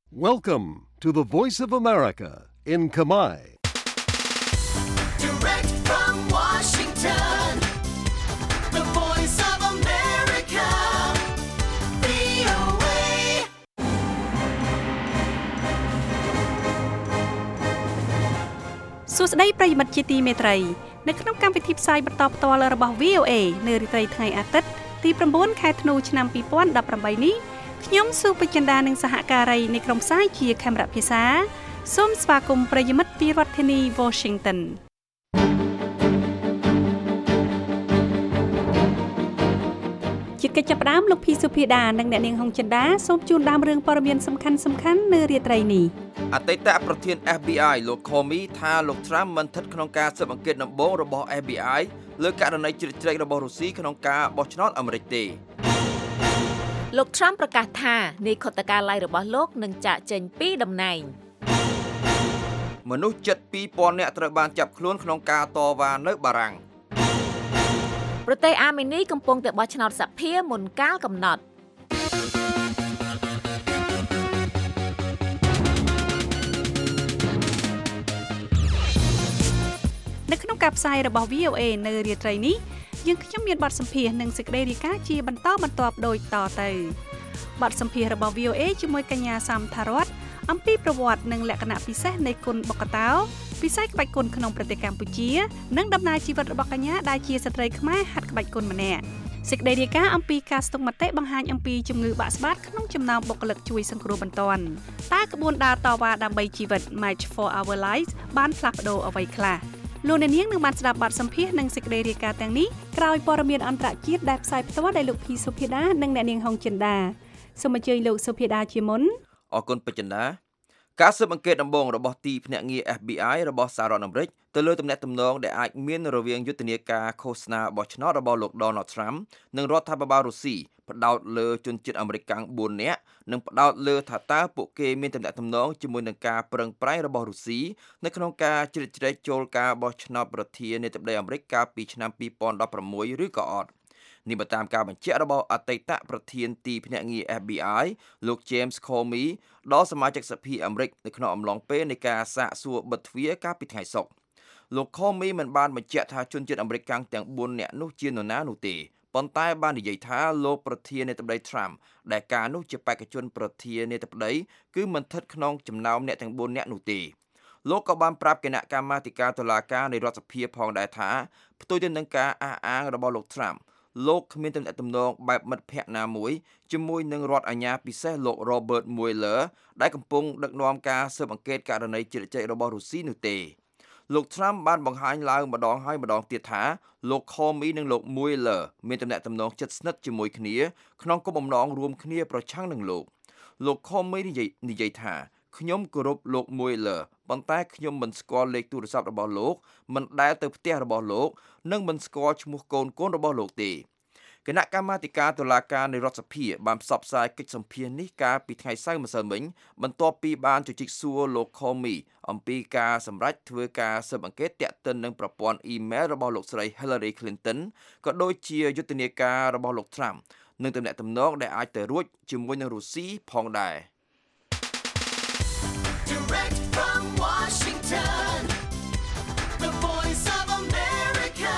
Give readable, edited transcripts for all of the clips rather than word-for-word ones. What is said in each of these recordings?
Welcome to the Voice of America in Khmer. Direct from Washington, the Voice of America, VOA. សួស្តីប្រិយមិត្តជាទីមេត្រីនៅក្នុងកម្មវិធីផ្សាយបន្តផ្ទាល់របស់ VOA នៅរាត្រីថ្ងៃអាទិត្យទី9ខែធ្នូឆ្នាំ2018នេះខ្ញុំសុបចិន្តានិងសហការីនៃក្រុមផ្សាយជាខេមរៈភាសាសូមស្វាគមន៍ប្រិយមិត្តពីរដ្ឋធានី Washington ជាកិច្ចចាប់ផ្ដើមលោកភីសុភាដានិងអ្នកនាងហុងចិន្តាសូមជូនដើមរឿងព័ត៌មានសំខាន់ៗនៅរាត្រីនេះអតីតប្រធាន FBI លោក Comey ថាលោក Trump មិនស្ថិតក្នុងការស៊ើបអង្កេតដំបូងរបស់ FBI លើករណីជ្រៀតជ្រែករបស់រុស្ស៊ីក្នុងការបោះឆ្នោតអាមេរិកទេលោក Trump ប្រកាសថានាយខុទ្ទកាល័យរបស់លោកនឹងចាកចេញពីតំណែងមនុស្សជិត 2000 នាក់ត្រូវបានចាប់ខ្លួនក្នុងការតវ៉ានៅបារាំងប្រទេសអាមេនីកំពុងតែបោះឆ្នោតសភាមុនកាលកំណត់នៅក្នុងការផ្សាយរបស់ VOA នៅរាត្រីនេះយើងខ្ញុំមានបទសម្ភាសន៍និងសេចក្តីរាយការណ៍ជាបន្តបន្ទាប់ដូចតទៅបទសម្ភាសន៍របស់ VOA ជាមួយកញ្ញាសាមថារតអំពីប្រវត្តិនិងលក្ខណៈពិសេសនៃគុនបុក្កតោពិសេសក្បាច់គុនក្នុងប្រទេសកម្ពុជានិងដំណើរជីវិតរបស់កញ្ញាដែលជាស្ត្រីខ្មែរហាត់ក្បាច់គុនម្នាក់សេចក្តីរាយការណ៍អំពីការស្ទង់មតិបង្ហាញអំពីជំងឺបាក់ស្បាតក្នុងចំណោមបុគ្គលិកជួយសង្គ្រោះបន្ទាន់តើក្បួនដើរតវ៉ាដើម្បីជីវិត March for Our Lives បានផ្លាស់ប្ដូរអ្វីខ្លះលោកអ្នកនាងនឹងបានស្ដាប់បទសម្ភាសន៍និងសេចក្តីរាយការណ៍ទាំងនេះក្រោយព័ត៌មានអន្តរជាតិដែលផ្សាយផ្ទាល់ដោយលោកភីសុភាដានិងអ្នកនាងហុងចិន្តាសូមអញ្ជើញលោកសុភាដាជាមុនអរគុណបច្ចុប្បន្នការស៊ើបអង្កេតដំបូងរបស់ទីភ្នាក់ងារ FBI របស់សហរដ្ឋអាមេរិកទៅលើទំនាក់ទំនងដែលអាចមានរវាងយុទ្ធនាការឃោសនាបោះឆ្នោតរបស់លោក Donald Trump និងរដ្ឋាភិបាលរុស្ស៊ីផ្ដោតលើជនជាតិអាមេរិក4នាក់និងផ្ដោតលើថាតើពួកគេមានទំនាក់ទំនងជាមួយនឹងការប្រឹងប្រែងរបស់រុស្ស៊ីនៅក្នុងការជ្រៀតជ្រែកចូលការបោះឆ្នោតប្រធានាធិបតីអាមេរិកកាលពីឆ្នាំ2016ឬក៏អត់នេះបើតាមការបញ្ជាក់របស់អតីតប្រធានទីភ្នាក់ងារ FBI លោក James Comey ដល់សមាជិកសភាអាមេរិកនៅក្នុងអំឡុងពេលនៃការសាកសួរបិទទ្វារកាលពីថ្ងៃសុក្រលោក Comey មិនបានបញ្ជាក់ថាជនជាតិអាមេរិកទាំង4នាក់នោះជានរណានោះទេប៉ុន្តែបាននិយាយថាលោកប្រធានាធិបតី Trump ដែលការនោះជាបេក្ខជនប្រធានាធិបតីគឺមិនស្ថិតក្នុងចំណោមអ្នកទាំង4នាក់នោះទេលោកក៏បានប្រាប់គណៈកម្មាធិការតុលាការនៃរដ្ឋសភាផងដែរថាផ្ទុយទៅនឹងការអះអាងរបស់លោក Trumpលោកគ្មានទំនាក់ទំនងបែបមិត្តភ័ក្តិណាមួយជាមួយនឹងរដ្ឋអាជ្ញាពិសេសលោក Robert Mueller ដែលកំពុងដឹកនាំការស៊ើបអង្កេតករណីជ្រៀតជ្រែករបស់រុស្ស៊ីនោះទេលោក Trump បានបង្ហាញឡើងម្ដងហើយម្ដងទៀតថាលោក Comey និងលោក Mueller មានទំនាក់ទំនងជិតស្និទ្ធជាមួយគ្នាក្នុងគោលបំណងរួមគ្នាប្រឆាំងនឹងលោក Comey និយាយថាខ្ញុំគោរពលោក Mueller ប៉ុន្តែខ្ញុំមិនស្គាល់លេខទូរស័ព្ទរបស់លោកមិនដែលទៅផ្ទះរបស់លោកនិងមិនស្គាល់ឈ្មោះកូនរបស់លោកទេគណៈកម្មាធិការតុលាការនៃរដ្ឋសភាបានផ្សព្វផ្សាយកិច្ចសម្ភាសន៍នេះកាលពីថ្ងៃសៅរ៍ម្សិលមិញបន្ទាប់ពីបានជជែកសួរលោក Comey អំពីការសម្រេចធ្វើការស៊ើបអង្កេតទាក់ទិននឹងប្រព័ន្ធអ៊ីមែលរបស់លោកស្រី Hillary Clinton ក៏ដូចជាយុទ្ធនាការរបស់លោក Trump និងទំនាក់ទំនងដែលអាចទៅរួចជាមួយនឹងរុស្ស៊ីផងដែរ Direct from Washington, the Voice of America,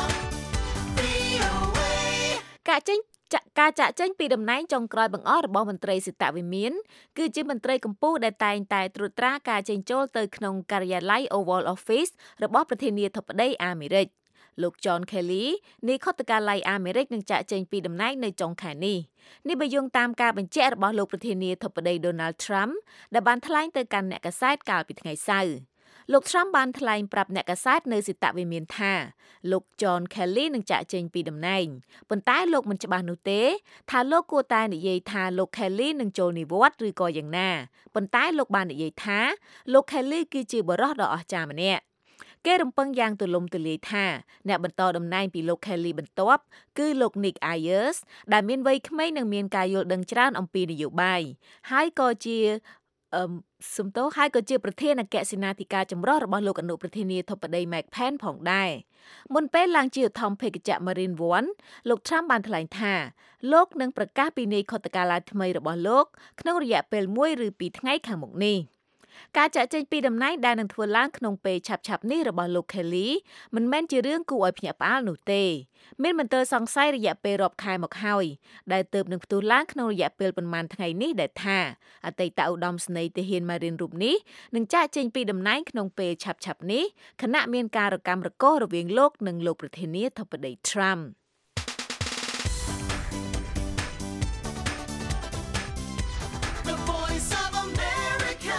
VOA. ការចាក់ចេញពីតំណែងចុងក្រោយបង្អស់របស់មន្ត្រីសិតវិមានគឺជាមន្ត្រីកម្ពុជាដែលតែងតែត្រួតត្រាការចេញចូលទៅក្នុងការិយាល័យ Oval Office របស់ប្រធានាធិបតីអាមេរិកលោក John Kelly នាយខុទ្ទកាល័យអាមេរិកនឹងចាក់ចេញពីតំណែងនៅចុងខែនេះបើយោងតាមការបញ្ជាក់របស់លោកប្រធានាធិបតី Donald Trump ដែលបានថ្លែងទៅកាន់អ្នកកាសែតកាលពីថ្ងៃសៅរ៍លោក Trump បានថ្លែងប្រាប់អ្នកកាសែតនៅសិតវិមានថាលោក John Kelly នឹងចាក់ចេញពីតំណែងប៉ុន្តែលោកមិនច្បាស់នោះទេថាលោកគួរតែនិយាយថាលោក Kelly នឹងចូលនិវត្តន៍ឬក៏យ៉ាងណាប៉ុន្តែលោកបាននិយាយថាលោក Kelly គឺជាបរិសុទ្ធដ៏អស្ចារ្យម្នាក់គេរំពឹងយ៉ាងទូលំទូលាយថាអ្នកបន្តតំណែងពីលោក Kelly បន្ទាប់គឺលោក Nick Ayers ដែលមានវ័យក្មេងនិងមានការយល់ដឹងច្រើនអំពីនយោបាយហើយក៏ជាសំទោហើយក៏ជាប្រធានអគ្គសេនាធិការចម្រុះរបស់លោកអនុប្រធានាធិបតី Mike Pence ផងដែរមុនពេលឡើងជាឧត្តមភេកជ្ជៈ Marine One លោក Trump បានថ្លែងថាលោកនឹងប្រកាសពីនៃខុទ្ទកាល័យថ្មីរបស់លោកក្នុងរយៈពេល1ឬ2ថ្ងៃខាងមុខនេះការចាក់ចែងពីតំណែងដែលនឹងធ្វើឡើងក្នុងពេលឆាប់ៗនេះរបស់លោក Kelly មិនមែនជារឿងគួរឲ្យភ្ញាក់ផ្អើលនោះទេមានមន្ទិលសង្ស័យរយៈពេលរាប់ខែមកហើយដែលទើបនឹងផ្ទុះឡើងក្នុងរយៈពេលប្រមាណថ្ងៃនេះដែលថាអតីតឧត្តមស្នេហ៍ទាហាន Marine រូបនេះនឹងចាក់ចែងពីតំណែងក្នុងពេលឆាប់ៗនេះខណៈមានការរកាំរកូសរវាងលោកនិងលោកប្រធានាធិបតី Trump The voice of America,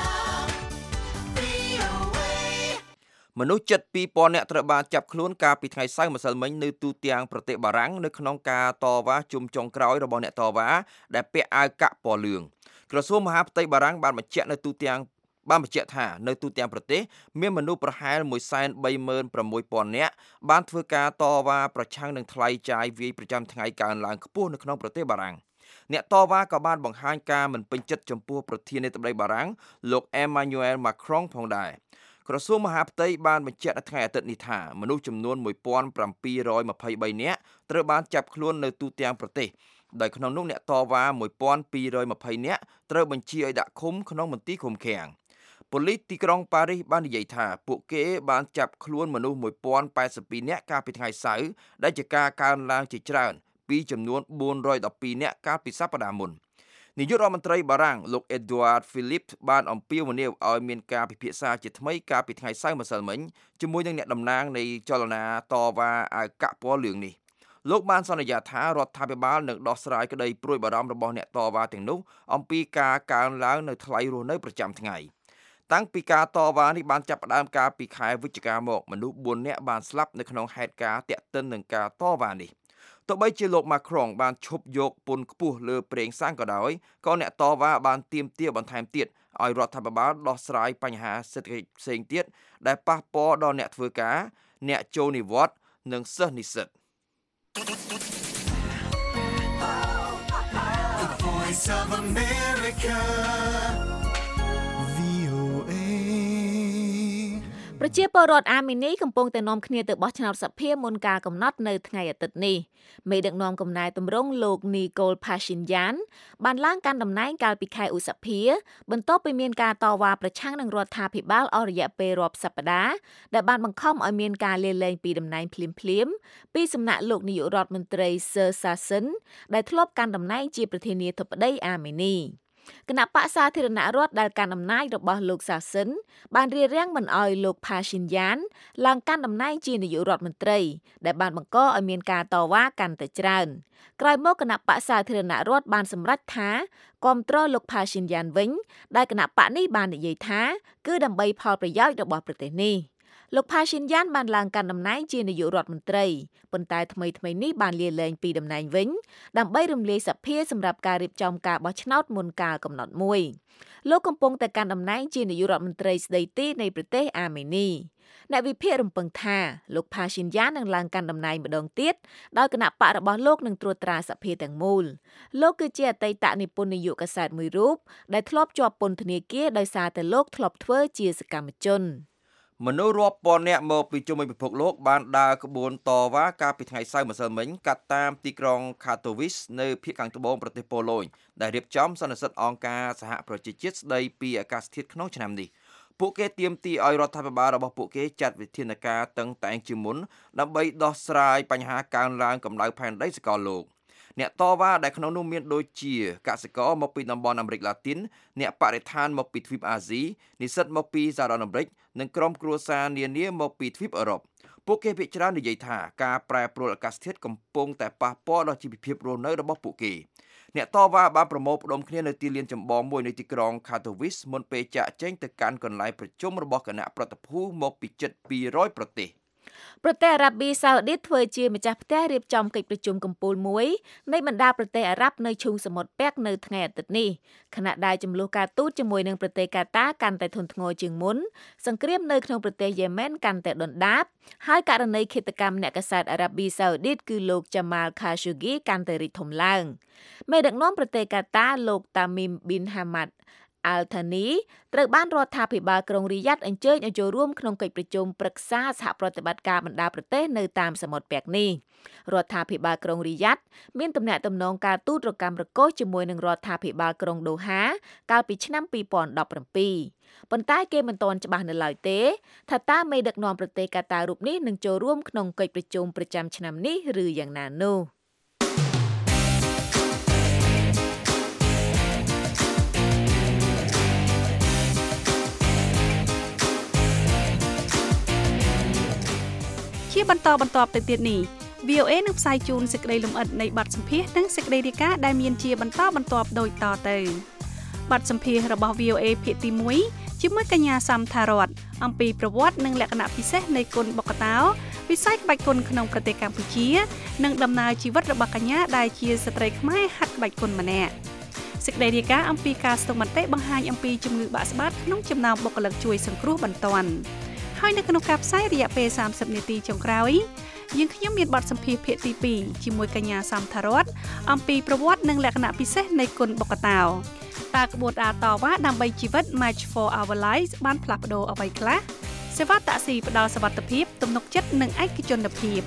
VOA. មនុស្សជិត 2000 នាក់ត្រូវបានចាប់ខ្លួនកាលពីថ្ងៃសៅរ៍ម្សិលមិញនៅទូទាំងប្រទេសបារាំងនៅក្នុងការតវ៉ាជុំចុងក្រោយរបស់អ្នកតវ៉ាដែលពាក់អាវកាក់ពណ៌លឿងក្រសួងមហាផ្ទៃបារាំងបានបញ្ជាក់ថានៅទូទាំងប្រទេសមានមនុស្សប្រហែល 136,000 នាក់បានធ្វើការតវ៉ាប្រឆាំងនឹងថ្លៃចាយវាយប្រចាំថ្ងៃកើនឡើងខ្ពស់នៅក្នុងប្រទេសបារាំងអ្នកតវ៉ាក៏បានបង្ហាញការមិនពេញចិត្តចំពោះប្រធានាធិបតីបារាំងលោក Emmanuel Macron ផងដែរក្រសួងមហាផ្ទៃបានបញ្ជាក់នៅថ្ងៃអាទិត្យនេះថាមនុស្សចំនួន 1723 នាក់ត្រូវបានចាប់ខ្លួននៅទូទាំងប្រទេសដោយក្នុងនោះអ្នកតវ៉ា 1220 នាក់ត្រូវបញ្ជាឲ្យដាក់ឃុំក្នុងមន្ទីរឃុំឃាំងប៉ូលីសទីក្រុងប៉ារីសបាននិយាយថាពួកគេបានចាប់ខ្លួនមនុស្ស 1082 នាក់កាលពីថ្ងៃសៅរ៍ដែលជាការកើនឡើងជាច្រើនពីចំនួន 412 នាក់កាលពីសប្តាហ៍មុននាយករដ្ឋមន្ត្រីបារាំងលោក Edouard Philippe បានអំពាវនាវឲ្យមានការពិភាក្សាជាថ្មីកាលពីថ្ងៃសៅរ៍ម្សិលមិញជាមួយនឹងអ្នកតំណាងនៃចលនាតវ៉ាអាវកាក់ពណ៌លឿងនេះលោកបានសន្យាថារដ្ឋាភិបាលនឹងដោះស្រាយក្តីព្រួយបារម្ភរបស់អ្នកតវ៉ាទាំងនោះអំពីការកើនឡើងនៅថ្លៃរស់នៅប្រចាំថ្ងៃតាំងពីការតវ៉ានេះបានចាប់ផ្ដើមកាលពីខែវិច្ឆិកាមកមនុស្ស 4 នាក់បានស្លាប់នៅក្នុងហេតុការណ៍ទាក់ទិននឹងការតវ៉ានេះទោះបីជាលោក Macron បានឈប់យកពន្ធខ្ពស់លើប្រេងសាំងក៏ដោយក៏អ្នកតវ៉ាបានទាមទារបន្ថែមទៀតឲ្យរដ្ឋាភិបាលដោះស្រាយបញ្ហាសេដ្ឋកិច្ចផ្សេងទៀតដែលប៉ះពាល់ដល់អ្នកធ្វើការអ្នកចូលនិវត្តន៍និងសិស្សនិស្សិត The voice of America, VOA. ប្រជាពលរដ្ឋអាមេនីកំពុងតែនាំគ្នាទៅបោះឆ្នោតសភាមុនការកំណត់នៅថ្ងៃអាទិត្យនេះមេដឹកនាំកំណែតម្រង់លោក Nicole Pashinyan បានឡើងកាន់តំណែងកាលពីខែឧសភាបន្ទាប់ពីមានការតវ៉ាប្រឆាំងនឹងរដ្ឋាភិបាលអស់រយៈពេលរាប់សប្តាហ៍ដែលបានបង្ខំឲ្យមានការលាលែងពីតំណែងភ្លាមៗពីសំណាក់លោកនាយករដ្ឋមន្ត្រី Sir Sasson ដែលធ្លាប់កាន់តំណែងជាប្រធានាធិបតីអាមេនីគណៈបក្សសាធារណរដ្ឋដែលកាន់អំណាចរបស់លោកសាសិនបានរារាំងមិនឲ្យលោក Pashinyan ឡើងកាន់តំណែងជានាយករដ្ឋមន្ត្រីដែលបានបង្កឲ្យមានការតវ៉ាកាន់តែច្រើនក្រោយមកគណៈបក្សសាធារណរដ្ឋបានសម្រេចថាគាំទ្រលោក Pashinyan វិញដែលគណៈបកនេះបាននិយាយថាគឺដើម្បីផលប្រយោជន៍របស់ប្រទេសនេះលោក Pashinyan បានឡើងកាន់តំណែងជានាយករដ្ឋមន្ត្រីប៉ុន្តែថ្មីៗនេះបានលាលែងពីតំណែងវិញដើម្បីរំលាយសភាសម្រាប់ការរៀបចំការបោះឆ្នោតមុនកាលកំណត់មួយលោកកំពុងតែកាន់តំណែងជានាយករដ្ឋមន្ត្រីស្ដីទីនៃប្រទេសអាមេនីអ្នកវិភាគរំពឹងថាលោក Pashinyan នឹងឡើងកាន់តំណែងម្ដងទៀតដោយគណៈបករបស់លោកនឹងត្រួតត្រាសភាទាំងមូលលោកគឺជាអតីតនិពន្ធនាយកកាសែតមួយរូបដែលធ្លាប់ជាប់ពន្ធនាគារដោយសារតែលោកធ្លាប់ធ្វើជាសកម្មជនមនុស្សរាប់ពាន់នាក់មកពីជុំវិញពិភពលោកបានដើរក្បួនតវ៉ាកាលពីថ្ងៃសៅរ៍ម្សិលមិញកាត់តាមទីក្រុង Katowice នៅភាគខាងត្បូងប្រទេសប៉ូឡូញដែលរៀបចំសន្និសីទអង្គការសហប្រជាជាតិស្ដីពីអាកាសធាតុក្នុងឆ្នាំនេះពួកគេទាមទារឲ្យរដ្ឋាភិបាលរបស់ពួកគេចាត់វិធានការតឹងតែងជាមុនដើម្បីដោះស្រាយបញ្ហាកើនឡើងកម្ដៅផែនដីសកលលោកអ្នកតវ៉ាដែលក្នុងនោះមានដូចជាកសិករមកពីតំបន់អាមេរិកឡាទីនអ្នកបរិស្ថានមកពីទ្វីបអាស៊ីនិស្សិតមកពីសហរដ្ឋអាមេរិកនិងក្រុមគ្រួសារនានាមកពីទ្វីបអឺរ៉ុបពួកគេភាគច្រើននិយាយថាការប្រែប្រួលអាកាសធាតុកំពុងតែប៉ះពាល់ដល់ជីវភាពរស់នៅរបស់ពួកគេអ្នកតវ៉ាបានប្រមូលផ្ដុំគ្នានៅទីលានចម្បងមួយនៅទីក្រុង Katowice មុនពេលចាក់ចែងទៅកាន់កន្លែងប្រជុំរបស់គណៈប្រតិភូមកពីជិត200ប្រទេសប្រទេសអារ៉ាប៊ីសាអូឌីតធ្វើជាម្ចាស់ផ្ទះរៀបចំកិច្ចប្រជុំកំពូលមួយនៃបណ្ដាប្រទេសអារ៉ាប់នៅឈូងសមុទ្រពាក់នៅថ្ងៃអាទិត្យនេះខណៈដែលចំនួនការទូតជាមួយនឹងប្រទេសកាតាកាន់តែធ្ងន់ធ្ងរជាងមុនសង្គ្រាមនៅក្នុងប្រទេសយេម៉ែនកាន់តែដុនដាបហើយករណីឃាតកម្មអ្នកកាសែតអារ៉ាប៊ីសាអូឌីតគឺលោក Jamal Khashoggi កាន់តែរីកធំឡើងមេដឹកនាំប្រទេសកាតាលោក Tamim bin Hamad Al-Thani ត្រូវបានរដ្ឋាភិបាលក្រុងរីយ៉ាត់អញ្ជើញឲ្យចូលរួមក្នុងកិច្ចប្រជុំប្រឹក្សាសហប្រតិបត្តិការបណ្ដាប្រទេសនៅតាមសមុទ្រពាក់នេះរដ្ឋាភិបាលក្រុងរីយ៉ាត់មានទំនាក់ទំនងការទូតរកម្មរកូសជាមួយនឹងរដ្ឋាភិបាលក្រុងដូហាកាលពីឆ្នាំ2017ប៉ុន្តែគេមិនទាន់ច្បាស់នៅឡើយទេថាតើមេដឹកនាំប្រទេសកាតារូបនេះនឹងចូលរួមក្នុងកិច្ចប្រជុំប្រចាំឆ្នាំនេះឬយ៉ាងណានោះជាបន្តទៅទៀតនេះ VOA នឹងផ្សាយជូនសេចក្តីលម្អិតនៃបទសម្ភាសន៍និងសេចក្តីរាយការណ៍ដែលមានជាបន្តដូចតទៅបទសម្ភាសន៍របស់ VOA ភាគទី1ជាមួយកញ្ញាសំថារតអំពីប្រវត្តិនិងលក្ខណៈពិសេសនៃគុនបកតោវិស័យក្បាច់គុនក្នុងប្រទេសកម្ពុជានិងដំណើរជីវិតរបស់កញ្ញាដែលជាស្ត្រីខ្មែរហាត់ក្បាច់គុនម្នាក់សេចក្តីរាយការណ៍អំពីការស្ទង់មតិបង្ហាញអំពីជំងឺបាក់ស្បាតក្នុងចំណោមបុគ្គលិកជួយសង្គ្រោះបន្ទាន់ហើយនៅក្នុងការផ្សាយរយៈពេល30នាទីចុងក្រោយយើងខ្ញុំមានបទសម្ភាសន៍ភាគទី2ជាមួយកញ្ញាសំថារតអំពីប្រវត្តិនិងលក្ខណៈពិសេសនៃគុនបកតោតើក្បួនអាតវ៉ាដើម្បីជីវិត Match for Our Lives បានផ្លាស់ប្ដូរអ្វីខ្លះសេវាតាក់ស៊ីផ្ដល់សុវត្ថិភាពទំនុកចិត្តនិងឯកជនភាព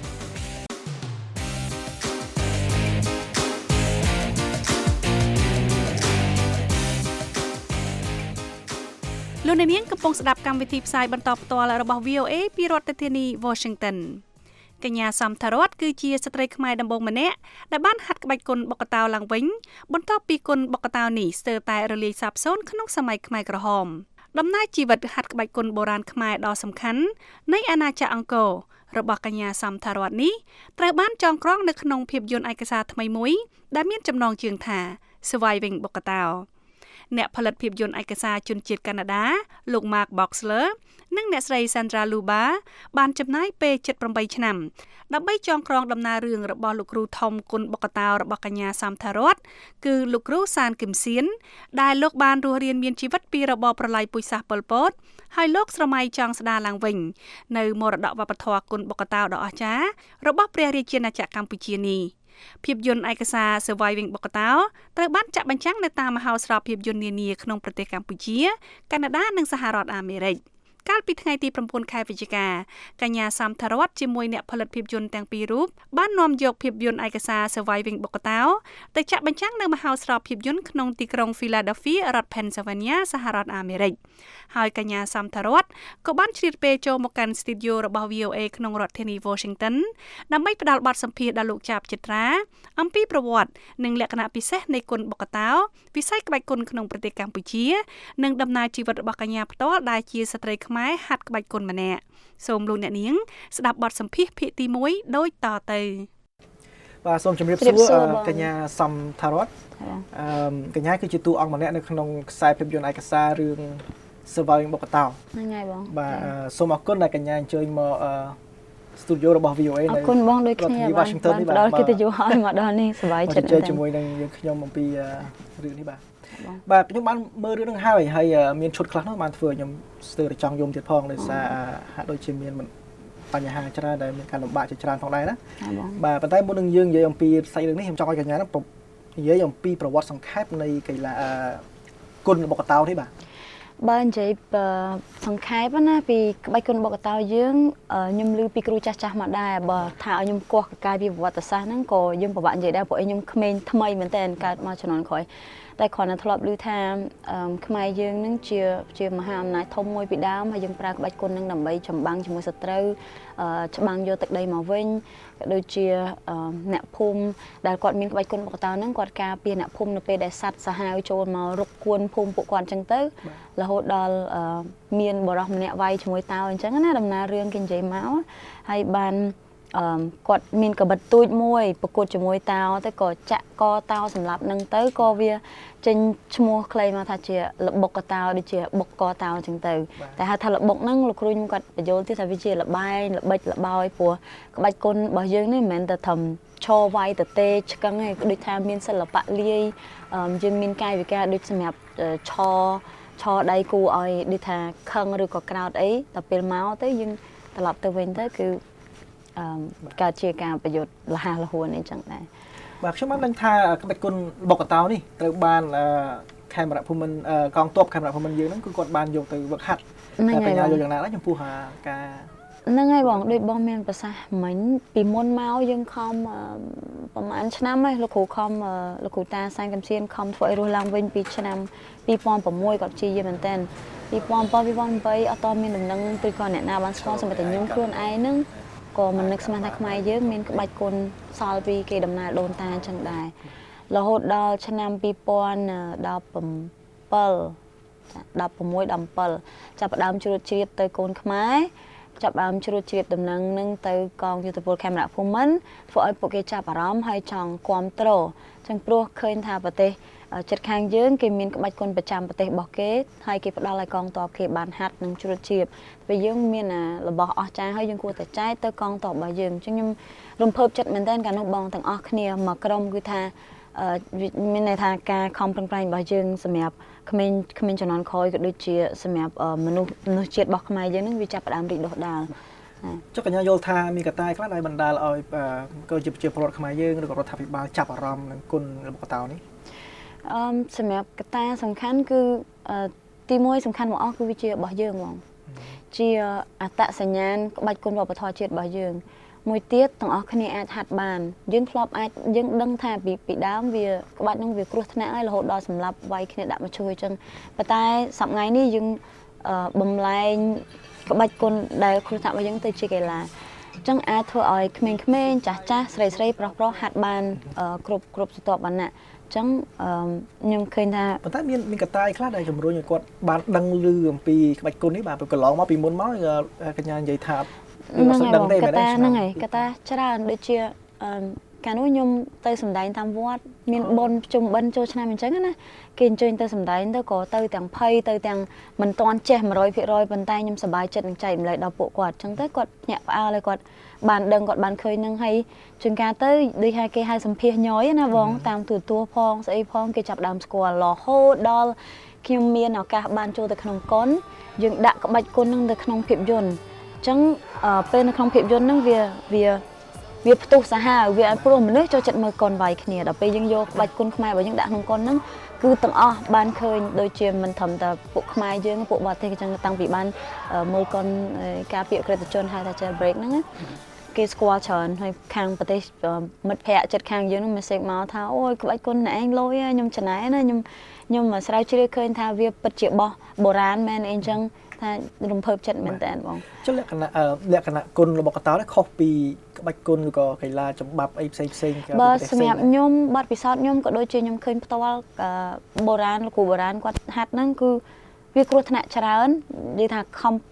លោកអ្នកនាងកំពុងស្ដាប់កម្មវិធីផ្សាយបន្តផ្ទាល់របស់ VOA ពីរដ្ឋធានី Washington កញ្ញាសំថារតគឺជាស្ត្រីខ្មែរដំបូងម្នាក់ដែលបានហាត់ក្បាច់គុនបកតោឡើងវិញបន្ទាប់ពីគុនបកតោនេះស្ទើរតែរលាយសាបសូន្យក្នុងសម័យខ្មែរក្រហមដំណើរជីវិតហាត់ក្បាច់គុនបុរាណខ្មែរដ៏សំខាន់នៃអាណាចក្រអង្គររបស់កញ្ញាសំថារតនេះត្រូវបានចងក្រងនៅក្នុងភាពយន្តឯកសារថ្មីមួយដែលមានចំណងជើងថា Surviving បកតោអ្នកផលិតភាពយន្តឯកសារជនជាតិកាណាដាលោក Mark Boxler និងអ្នកស្រី Sandra Luba បានចំណាយពេល78ឆ្នាំដើម្បីចងក្រងដំណើររឿងរបស់លោកគ្រូធំគុនបកតោរបស់កញ្ញាសំថារតគឺលោកគ្រូសានគឹមសៀនដែលលោកបានរស់រានមានជីវិតពីរបបប្រល័យពូជសាសន៍ប៉ុលពតហើយលោកស្រមៃចង់ស្ដារឡើងវិញនៅមរតកវប្បធម៌គុនបកតោដ៏អស្ចារ្យរបស់ព្រះរាជាណាចក្រកម្ពុជានេះភាពយន្តឯកសារ Surviving បកតោត្រូវបានចាក់បញ្ចាំងនៅតាមមហោស្រពភាពយន្តនានាក្នុងប្រទេសកម្ពុជាកាណាដានិងសហរដ្ឋអាមេរិកកាលពីថ្ងៃទី9ខែវិច្ឆិកាកញ្ញាសំថារតជាមួយអ្នកផលិតភាពយន្តទាំងពីររូបបាននាំយកភាពយន្តឯកសារ Surviving បកតោទៅចាក់បញ្ចាំងនៅមហោស្រពភាពយន្តក្នុងទីក្រុង Philadelphia រដ្ឋ Pennsylvania សហរដ្ឋអាមេរិកហើយកញ្ញាសំថារតក៏បានជ្រៀតពេលចូលមកកាន់ studio របស់ VOA ក្នុងរដ្ឋធានី Washington ដើម្បីផ្ដល់បទសម្ភាសន៍ដល់លោកចាប់ចិត្រាអំពីប្រវត្តិនិងលក្ខណៈពិសេសនៃគុនបកតោវិស័យក្បាច់គុនក្នុងប្រទេសកម្ពុជានិងដំណើរជីវិតរបស់កញ្ញាផ្ទាល់ដែលជាស្ត្រីខ្មែរហាត់ក្បាច់គុនម្នាក់សូមលោកអ្នកនាងស្ដាប់បទសម្ភាសន៍ភាគទី1ដូចតទៅបាទសូមជម្រាបសួរកញ្ញាសំថារតកញ្ញាគឺជាតួអង្គម្នាក់នៅក្នុងខ្សែភាពយន្តឯកសាររឿង Surviving បកតោហ្នឹងហើយបងបាទសូមអរគុណដែលកញ្ញាអញ្ជើញមក studio របស់ VOA នៅអរគុណបងដូចគ្នាបាទ Washington នេះបាទដល់កិត្តិយសឲ្យមកដល់នេះសប្បាយចិត្តមែនជាមួយនឹងយើងខ្ញុំអំពីរឿងនេះបាទខ្ញុំបានមើលរឿងហ្នឹងហើយមានឈុតខ្លះនោះបានធ្វើឲ្យខ្ញុំស្ទើរតែចង់យំទៀតផងដោយសារហាក់ដូចជាមានបញ្ហាច្រើនដែលមានការលំបាកជាច្រើនផងដែរណាបាទប៉ុន្តែមុននឹងយើងនិយាយអំពីសាច់រឿងនេះខ្ញុំចង់ឲ្យកញ្ញានិយាយអំពីប្រវត្តិសង្ខេបនៃកីឡាគុនបកតោនេះបាទនិយាយសង្ខេបណាពីក្បាច់គុនបកតោយើងខ្ញុំឮពីគ្រូចាស់មកដែរបើថាឲ្យខ្ញុំកោះកាយពីប្រវត្តិសាស្ត្រហ្នឹងក៏យើងពិបាកនិយាយដែរព្រោះខ្ញុំក្មេងថ្មីមែនតើកើតមកជំនាន់ក្រោយតែគ្រាន់តែធ្លាប់ឮថាខ្មែរយើងនឹងជាមហាអំណាចធំមួយពីដើមហើយយើងប្រើក្បាច់គុននឹងដើម្បីចម្បាំងជាមួយសត្រូវច្បាំងយកទឹកដីមកវិញក៏ដូចជាអ្នកភូមិដែលគាត់មានក្បាច់គុនបកតោហ្នឹងគាត់ការពារអ្នកភូមិនៅពេលដែលសត្វសាហាវចូលមករកគួនភូមិពួកគាត់អញ្ចឹងទៅរហូតដល់មានបរិសម្នាក់វាយជាមួយតោអញ្ចឹងណាដំណើររឿងគេនិយាយមកហើយបានគាត់មានកបិតទូចមួយប្រកួតជាមួយតោទៅក៏ចាក់កតោសម្រាប់នឹងទៅក៏វាចេញឈ្មោះខ្លីមកថាជាលបុកកតោដូចជាបុកកតោអញ្ចឹងទៅតែហៅថាលបុកហ្នឹងលោកគ្រូខ្ញុំគាត់បញ្យល់ទៀតថាវាជាលបែងល្បិចល្បោយព្រោះក្បាច់គុនរបស់យើងនេះមិនមែនតែធំឈរវាយទៅទេឆ្កឹងឯងដូចថាមានសិល្បៈលាយយើងមានកាយវិការដូចសម្រាប់ឈរដៃគូឲ្យដូចថាខឹងឬក៏ក្រោតអីដល់ពេលមកទៅយើងត្រឡប់ទៅវិញទៅគឺកើតជាការប្រយុទ្ធលះលហួនអីចឹងដែរបាទខ្ញុំបានដឹងថាក្បាច់គុនបកតោនេះត្រូវបានខេមរៈភូមិន្ទកងទ័ពខេមរៈភូមិន្ទយើងហ្នឹងគឺគាត់បានយកទៅវឹកហាត់តែបញ្ញាយកយ៉ាងណាដែរចំពោះការហ្នឹងហើយបងដូចបងមានប្រសាសន៍មិញពីមុនមកយើងខំប្រហែលឆ្នាំហើយលោកគ្រូខំលោកគ្រូតាសាញ់កំសៀនខំធ្វើឲ្យរស់ឡើងវិញពីឆ្នាំ2006គាត់ព្យាយាមមែនតើ2007 2008អត់តមានដំណឹងឬក៏អ្នកណាបានស្គាល់សម្រាប់តែខ្ញុំខ្លួនឯងហ្នឹងក៏មិននឹកស្មានថាខ្មែរយើងមានក្បាច់គុណសល់ពីគេដំណើរដូនតាអញ្ចឹងដែររហូតដល់ឆ្នាំ2017 ចាប់ផ្ដើមជ្រួតជ្រាបទៅកូនខ្មែរចាប់ផ្ដើមជ្រួតជ្រាបដំណឹងនឹងទៅកងយុទ្ធពលខេមរៈភូមិន្ទធ្វើឲ្យពួកគេចាប់អារម្មណ៍ហើយចង់គាំទ្រអញ្ចឹងព្រោះឃើញថាប្រទេសជិតខាងយើងគេមានក្បាច់គុណប្រចាំប្រទេសរបស់គេហើយគេផ្ដល់ឲ្យកងទ័ពគេបានហាត់និងជ្រួតជ្រាបពេលយើងមានរបស់អស្ចារ្យហើយយើងគួរតែចែកទៅកងទ័ពរបស់យើងអញ្ចឹងខ្ញុំរំភើបចិត្តមែនទែនកាលនោះបងទាំងអស់គ្នាមកក្រុមគឺថាមានន័យថាការខំប្រឹងប្រែងរបស់យើងសម្រាប់ក្មេងជំនាន់ក្រោយក៏ដូចជាសម្រាប់មនុស្សជាតិរបស់ខ្មែរយើងនឹងវាចាប់ផ្ដើមរីកដុះដាលចុះកញ្ញាយល់ថាមានកត្តាខ្លះដែលបណ្ដាលឲ្យគឺជាប្រជាពលរដ្ឋខ្មែរយើងឬក៏រដ្ឋាភិបាលចាប់អារម្មណ៍នឹងគុណរបស់កតោនេះសម្រាប់កត្តាសំខាន់គឺទី1សំខាន់មកអស់គឺវាជារបស់យើងហ្មងជាអត្តសញ្ញាណក្បាច់គុណវប្បធម៌ជាតិរបស់យើងមួយទៀតទាំងអស់គ្នាអាចហាត់បានយើងធ្លាប់អាចយើងដឹងថាពីដើមវាក្បាច់នឹងវាគ្រោះថ្នាក់ហើយរហូតដល់សម្រាប់វាយគ្នាដាក់មកជួយអញ្ចឹងប៉ុន្តែសប្តាហ៍ថ្ងៃនេះយើងបំលែងក្បាច់គុណដែលគ្រោះថ្នាក់របស់យើងទៅជាកីឡាអញ្ចឹងអាចធ្វើឲ្យក្មេងៗចាស់ស្រីប្រុសហាត់បានគ្រប់ស្រទាប់វណ្ណៈអញ្ចឹងខ្ញុំឃើញថាប៉ុន្តែមានកត្តាខ្លះដែលជំរុញឲ្យគាត់បានដឹងឮអំពីក្បាច់គុណនេះបាទកន្លងមកពីមុនមកកញ្ញានិយាយថាហ្នឹងហើយកត្តាហ្នឹងហើយកត្តាច្រើនដូចជាកាលនោះខ្ញុំទៅសម្ដែងតាមវត្តមានបុណ្យជុំបិណ្ឌចូលឆ្នាំអញ្ចឹងណាគេអញ្ជើញទៅសម្ដែងទៅក៏ទៅទាំងភ័យទៅទាំងមិនតាន់ចេះ 100% ប៉ុន្តែខ្ញុំសប្បាយចិត្តនឹងចែកម្លែកដល់ពួកគាត់អញ្ចឹងទៅគាត់ញាក់ផ្អើលឲ្យគាត់បានដឹងគាត់បានឃើញនឹងហើយជួនកាលទៅដូចហៅគេហៅសម្ភាសញយណាបងតាមទូទួលផងស្អីផងគេចាប់ដើមស្គាល់រហូតដល់ខ្ញុំមានឱកាសបានចូលទៅក្នុងកុនយើងដាក់ក្បាច់គុណនឹងទៅក្នុងភាពយន្តអញ្ចឹងពេលនៅក្នុងភាពយន្តហ្នឹងវាផ្ទុះសាហាវវាព្រោះមនុស្សចូលចិត្តមើលកុនវាយគ្នាដល់ពេលយើងយកក្បាច់គុណខ្មែររបស់យើងដាក់ក្នុងកុនហ្នឹងគឺទាំងអស់បានឃើញដូចជាមិនត្រឹមតែពួកខ្មែរយើងពួកបរទេសអញ្ចឹងតាំងពីបានមើលកុនការពារក្រិតជនហៅថា jailbreak ហ្នឹងគេស្គាល់ច្រើនហើយខាងប្រទេសមិត្តភ័ក្តិចិត្តខាងយើងហ្នឹង message មកថាអូយក្បាច់គុណអ្នកឯងលុយខ្ញុំច្នៃណាខ្ញុំស្រាវជ្រាវឃើញថាវាពិតជាបោះបុរាណមែនអីអញ្ចឹងថារំភើបចិត្តមែនតើបងចុះលក្ខណៈគុណរបស់កតោនេះខុសពីក្បាច់គុណឬក៏កីឡាចម្បាប់អីផ្សេងបើសម្រាប់ខ្ញុំបាត់ពិសោធន៍ខ្ញុំក៏ដូចជាខ្ញុំឃើញផ្ទាល់បុរាណលោកគ្រូបុរាណគាត់ហាត់ហ្នឹងគឺវាគ្រោះថ្នាក់ច្រើននិយាយថា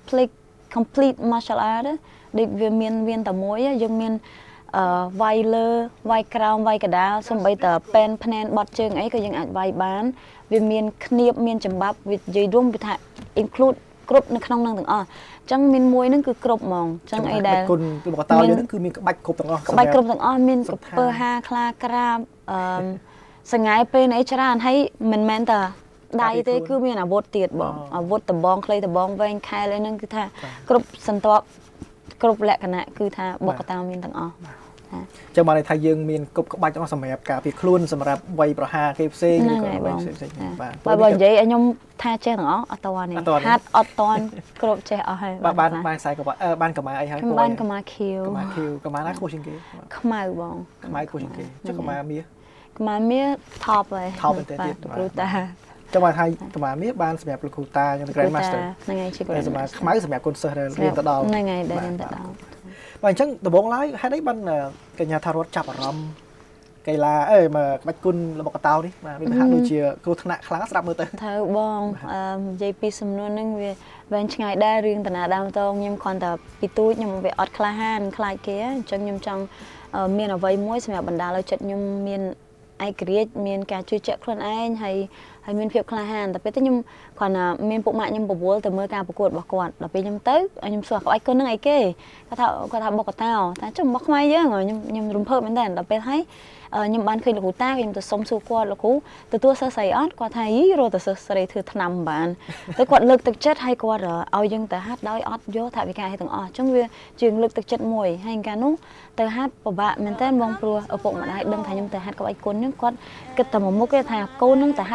complete martial art ដូចវាមានតែមួយយើងមានវាយលើវាយក្រោមវាយកដាលសូម្បីតែពេនភ្នែនបត់ជើងអីក៏យើងអាចវាយបានវាមានឃ្នៀបមានចម្បាប់វានិយាយរួមវាថា include គ្រប់នៅក្នុងនឹងទាំងអស់អញ្ចឹងមានមួយហ្នឹងគឺគ្រប់ហ្មងអញ្ចឹងអីដែលគុណរបស់តោយើងហ្នឹងគឺមានក្បាច់គ្រប់ទាំងអស់ក្បាច់គ្រប់ទាំងអស់មានក្រពើហាខ្លាក្រាបសង្ហែពេលអីច្រើនហើយមិនមែនតែដៃទេគឺមានអាវុធទៀតបងអាវុធដបងខ្លីដបងវែងខែលអីហ្នឹងគឺថាគ្រប់សន្ទាប់គ្រប់លក្ខណៈគឺថាបុកតោមានទាំងអស់ចឹងបានន័យថាយើងមានគ្រប់ក្បាច់ទាំងអស់សម្រាប់ការពារខ្លួនសម្រាប់វាយប្រហារគេផ្សេងឬក៏វាយផ្សេងបាទបើនិយាយឲ្យខ្ញុំថាចេះទាំងអស់អត់តនេះហាត់អត់តគ្រប់ចេះអស់ហើយបានខ្សែក្បាច់បានកម្មាអីហើយបានកម្មាខៀវកម្មាណាខ្ពស់ជាងគេខ្មៅបងខ្មៅខ្ពស់ជាងគេចុះកម្មាមាសថប់ហើយថប់ទៅទៀតគ្រូតាចាំបានឲ្យកម្មាមាសបានសម្រាប់លោកគ្រូតាយ៉ាង Grand Master ហ្នឹងហើយជា Grand Master ខ្មៅសម្រាប់គុណសិស្សរៀនទៅដល់ហ្នឹងហើយដែលរៀនទៅដល់បាទអញ្ចឹងដំបូងឡើយហេតុអីបានកញ្ញាថារដ្ឋចាប់អារម្មណ៍កីឡាមកក្បាច់គុណរបស់កតោនេះបាទវាហាក់ដូចជាគ្រោះថ្នាក់ខ្លាំងស្ដាប់មើលទៅត្រូវបងនិយាយពីសំណួរហ្នឹងវាវែងឆ្ងាយដែររឿងតាណាដើមតងខ្ញុំគ្រាន់តែពីទូចខ្ញុំវាអត់ក្លាហានខ្លាចគេអញ្ចឹងខ្ញុំចង់មានអ្វីមួយសម្រាប់បណ្ដាលឲ្យចិត្តខ្ញុំមានឯករាជ្យមានការជឿជាក់ខ្លួនឯងហើយមានភាពក្លាហានតែពេលទៅខ្ញុំគ្រាន់តែមានពុកម៉ាក់ខ្ញុំបវល់ទៅមើលការប្រកួតរបស់គាត់ដល់ពេលខ្ញុំទៅខ្ញុំសួរក្បាច់គុណហ្នឹងអីគេគាត់ថាបុកកតោថាចុះរបស់ខ្មែរយើងខ្ញុំរំភើបមែនតើដល់ពេលហើយខ្ញុំបានឃើញលោកគ្រូតាខ្ញុំទៅសុំសួរគាត់លោកគ្រូទទួលសិស្សស្រីអត់គាត់ថាយីរត់ទៅសិស្សស្រីធ្វើថ្នាំបានទៅគាត់លើកទឹកចិត្តហើយគាត់ឲ្យយើងទៅហាត់ដោយអត់យកថវិកាឲ្យទាំងអស់អញ្ចឹងវាជាលើកទឹកចិត្តមួយហើយកាលនោះទៅហាត់ពិបាកមែនតើបងព្រោះឪពុកម្ដាយដឹងថាខ្ញុំទៅហាត់ក្បាច់គុណហ្នឹងគាត់គិតតែមួយមុខទេថាកូននឹងទៅហាត់វាយគ្នា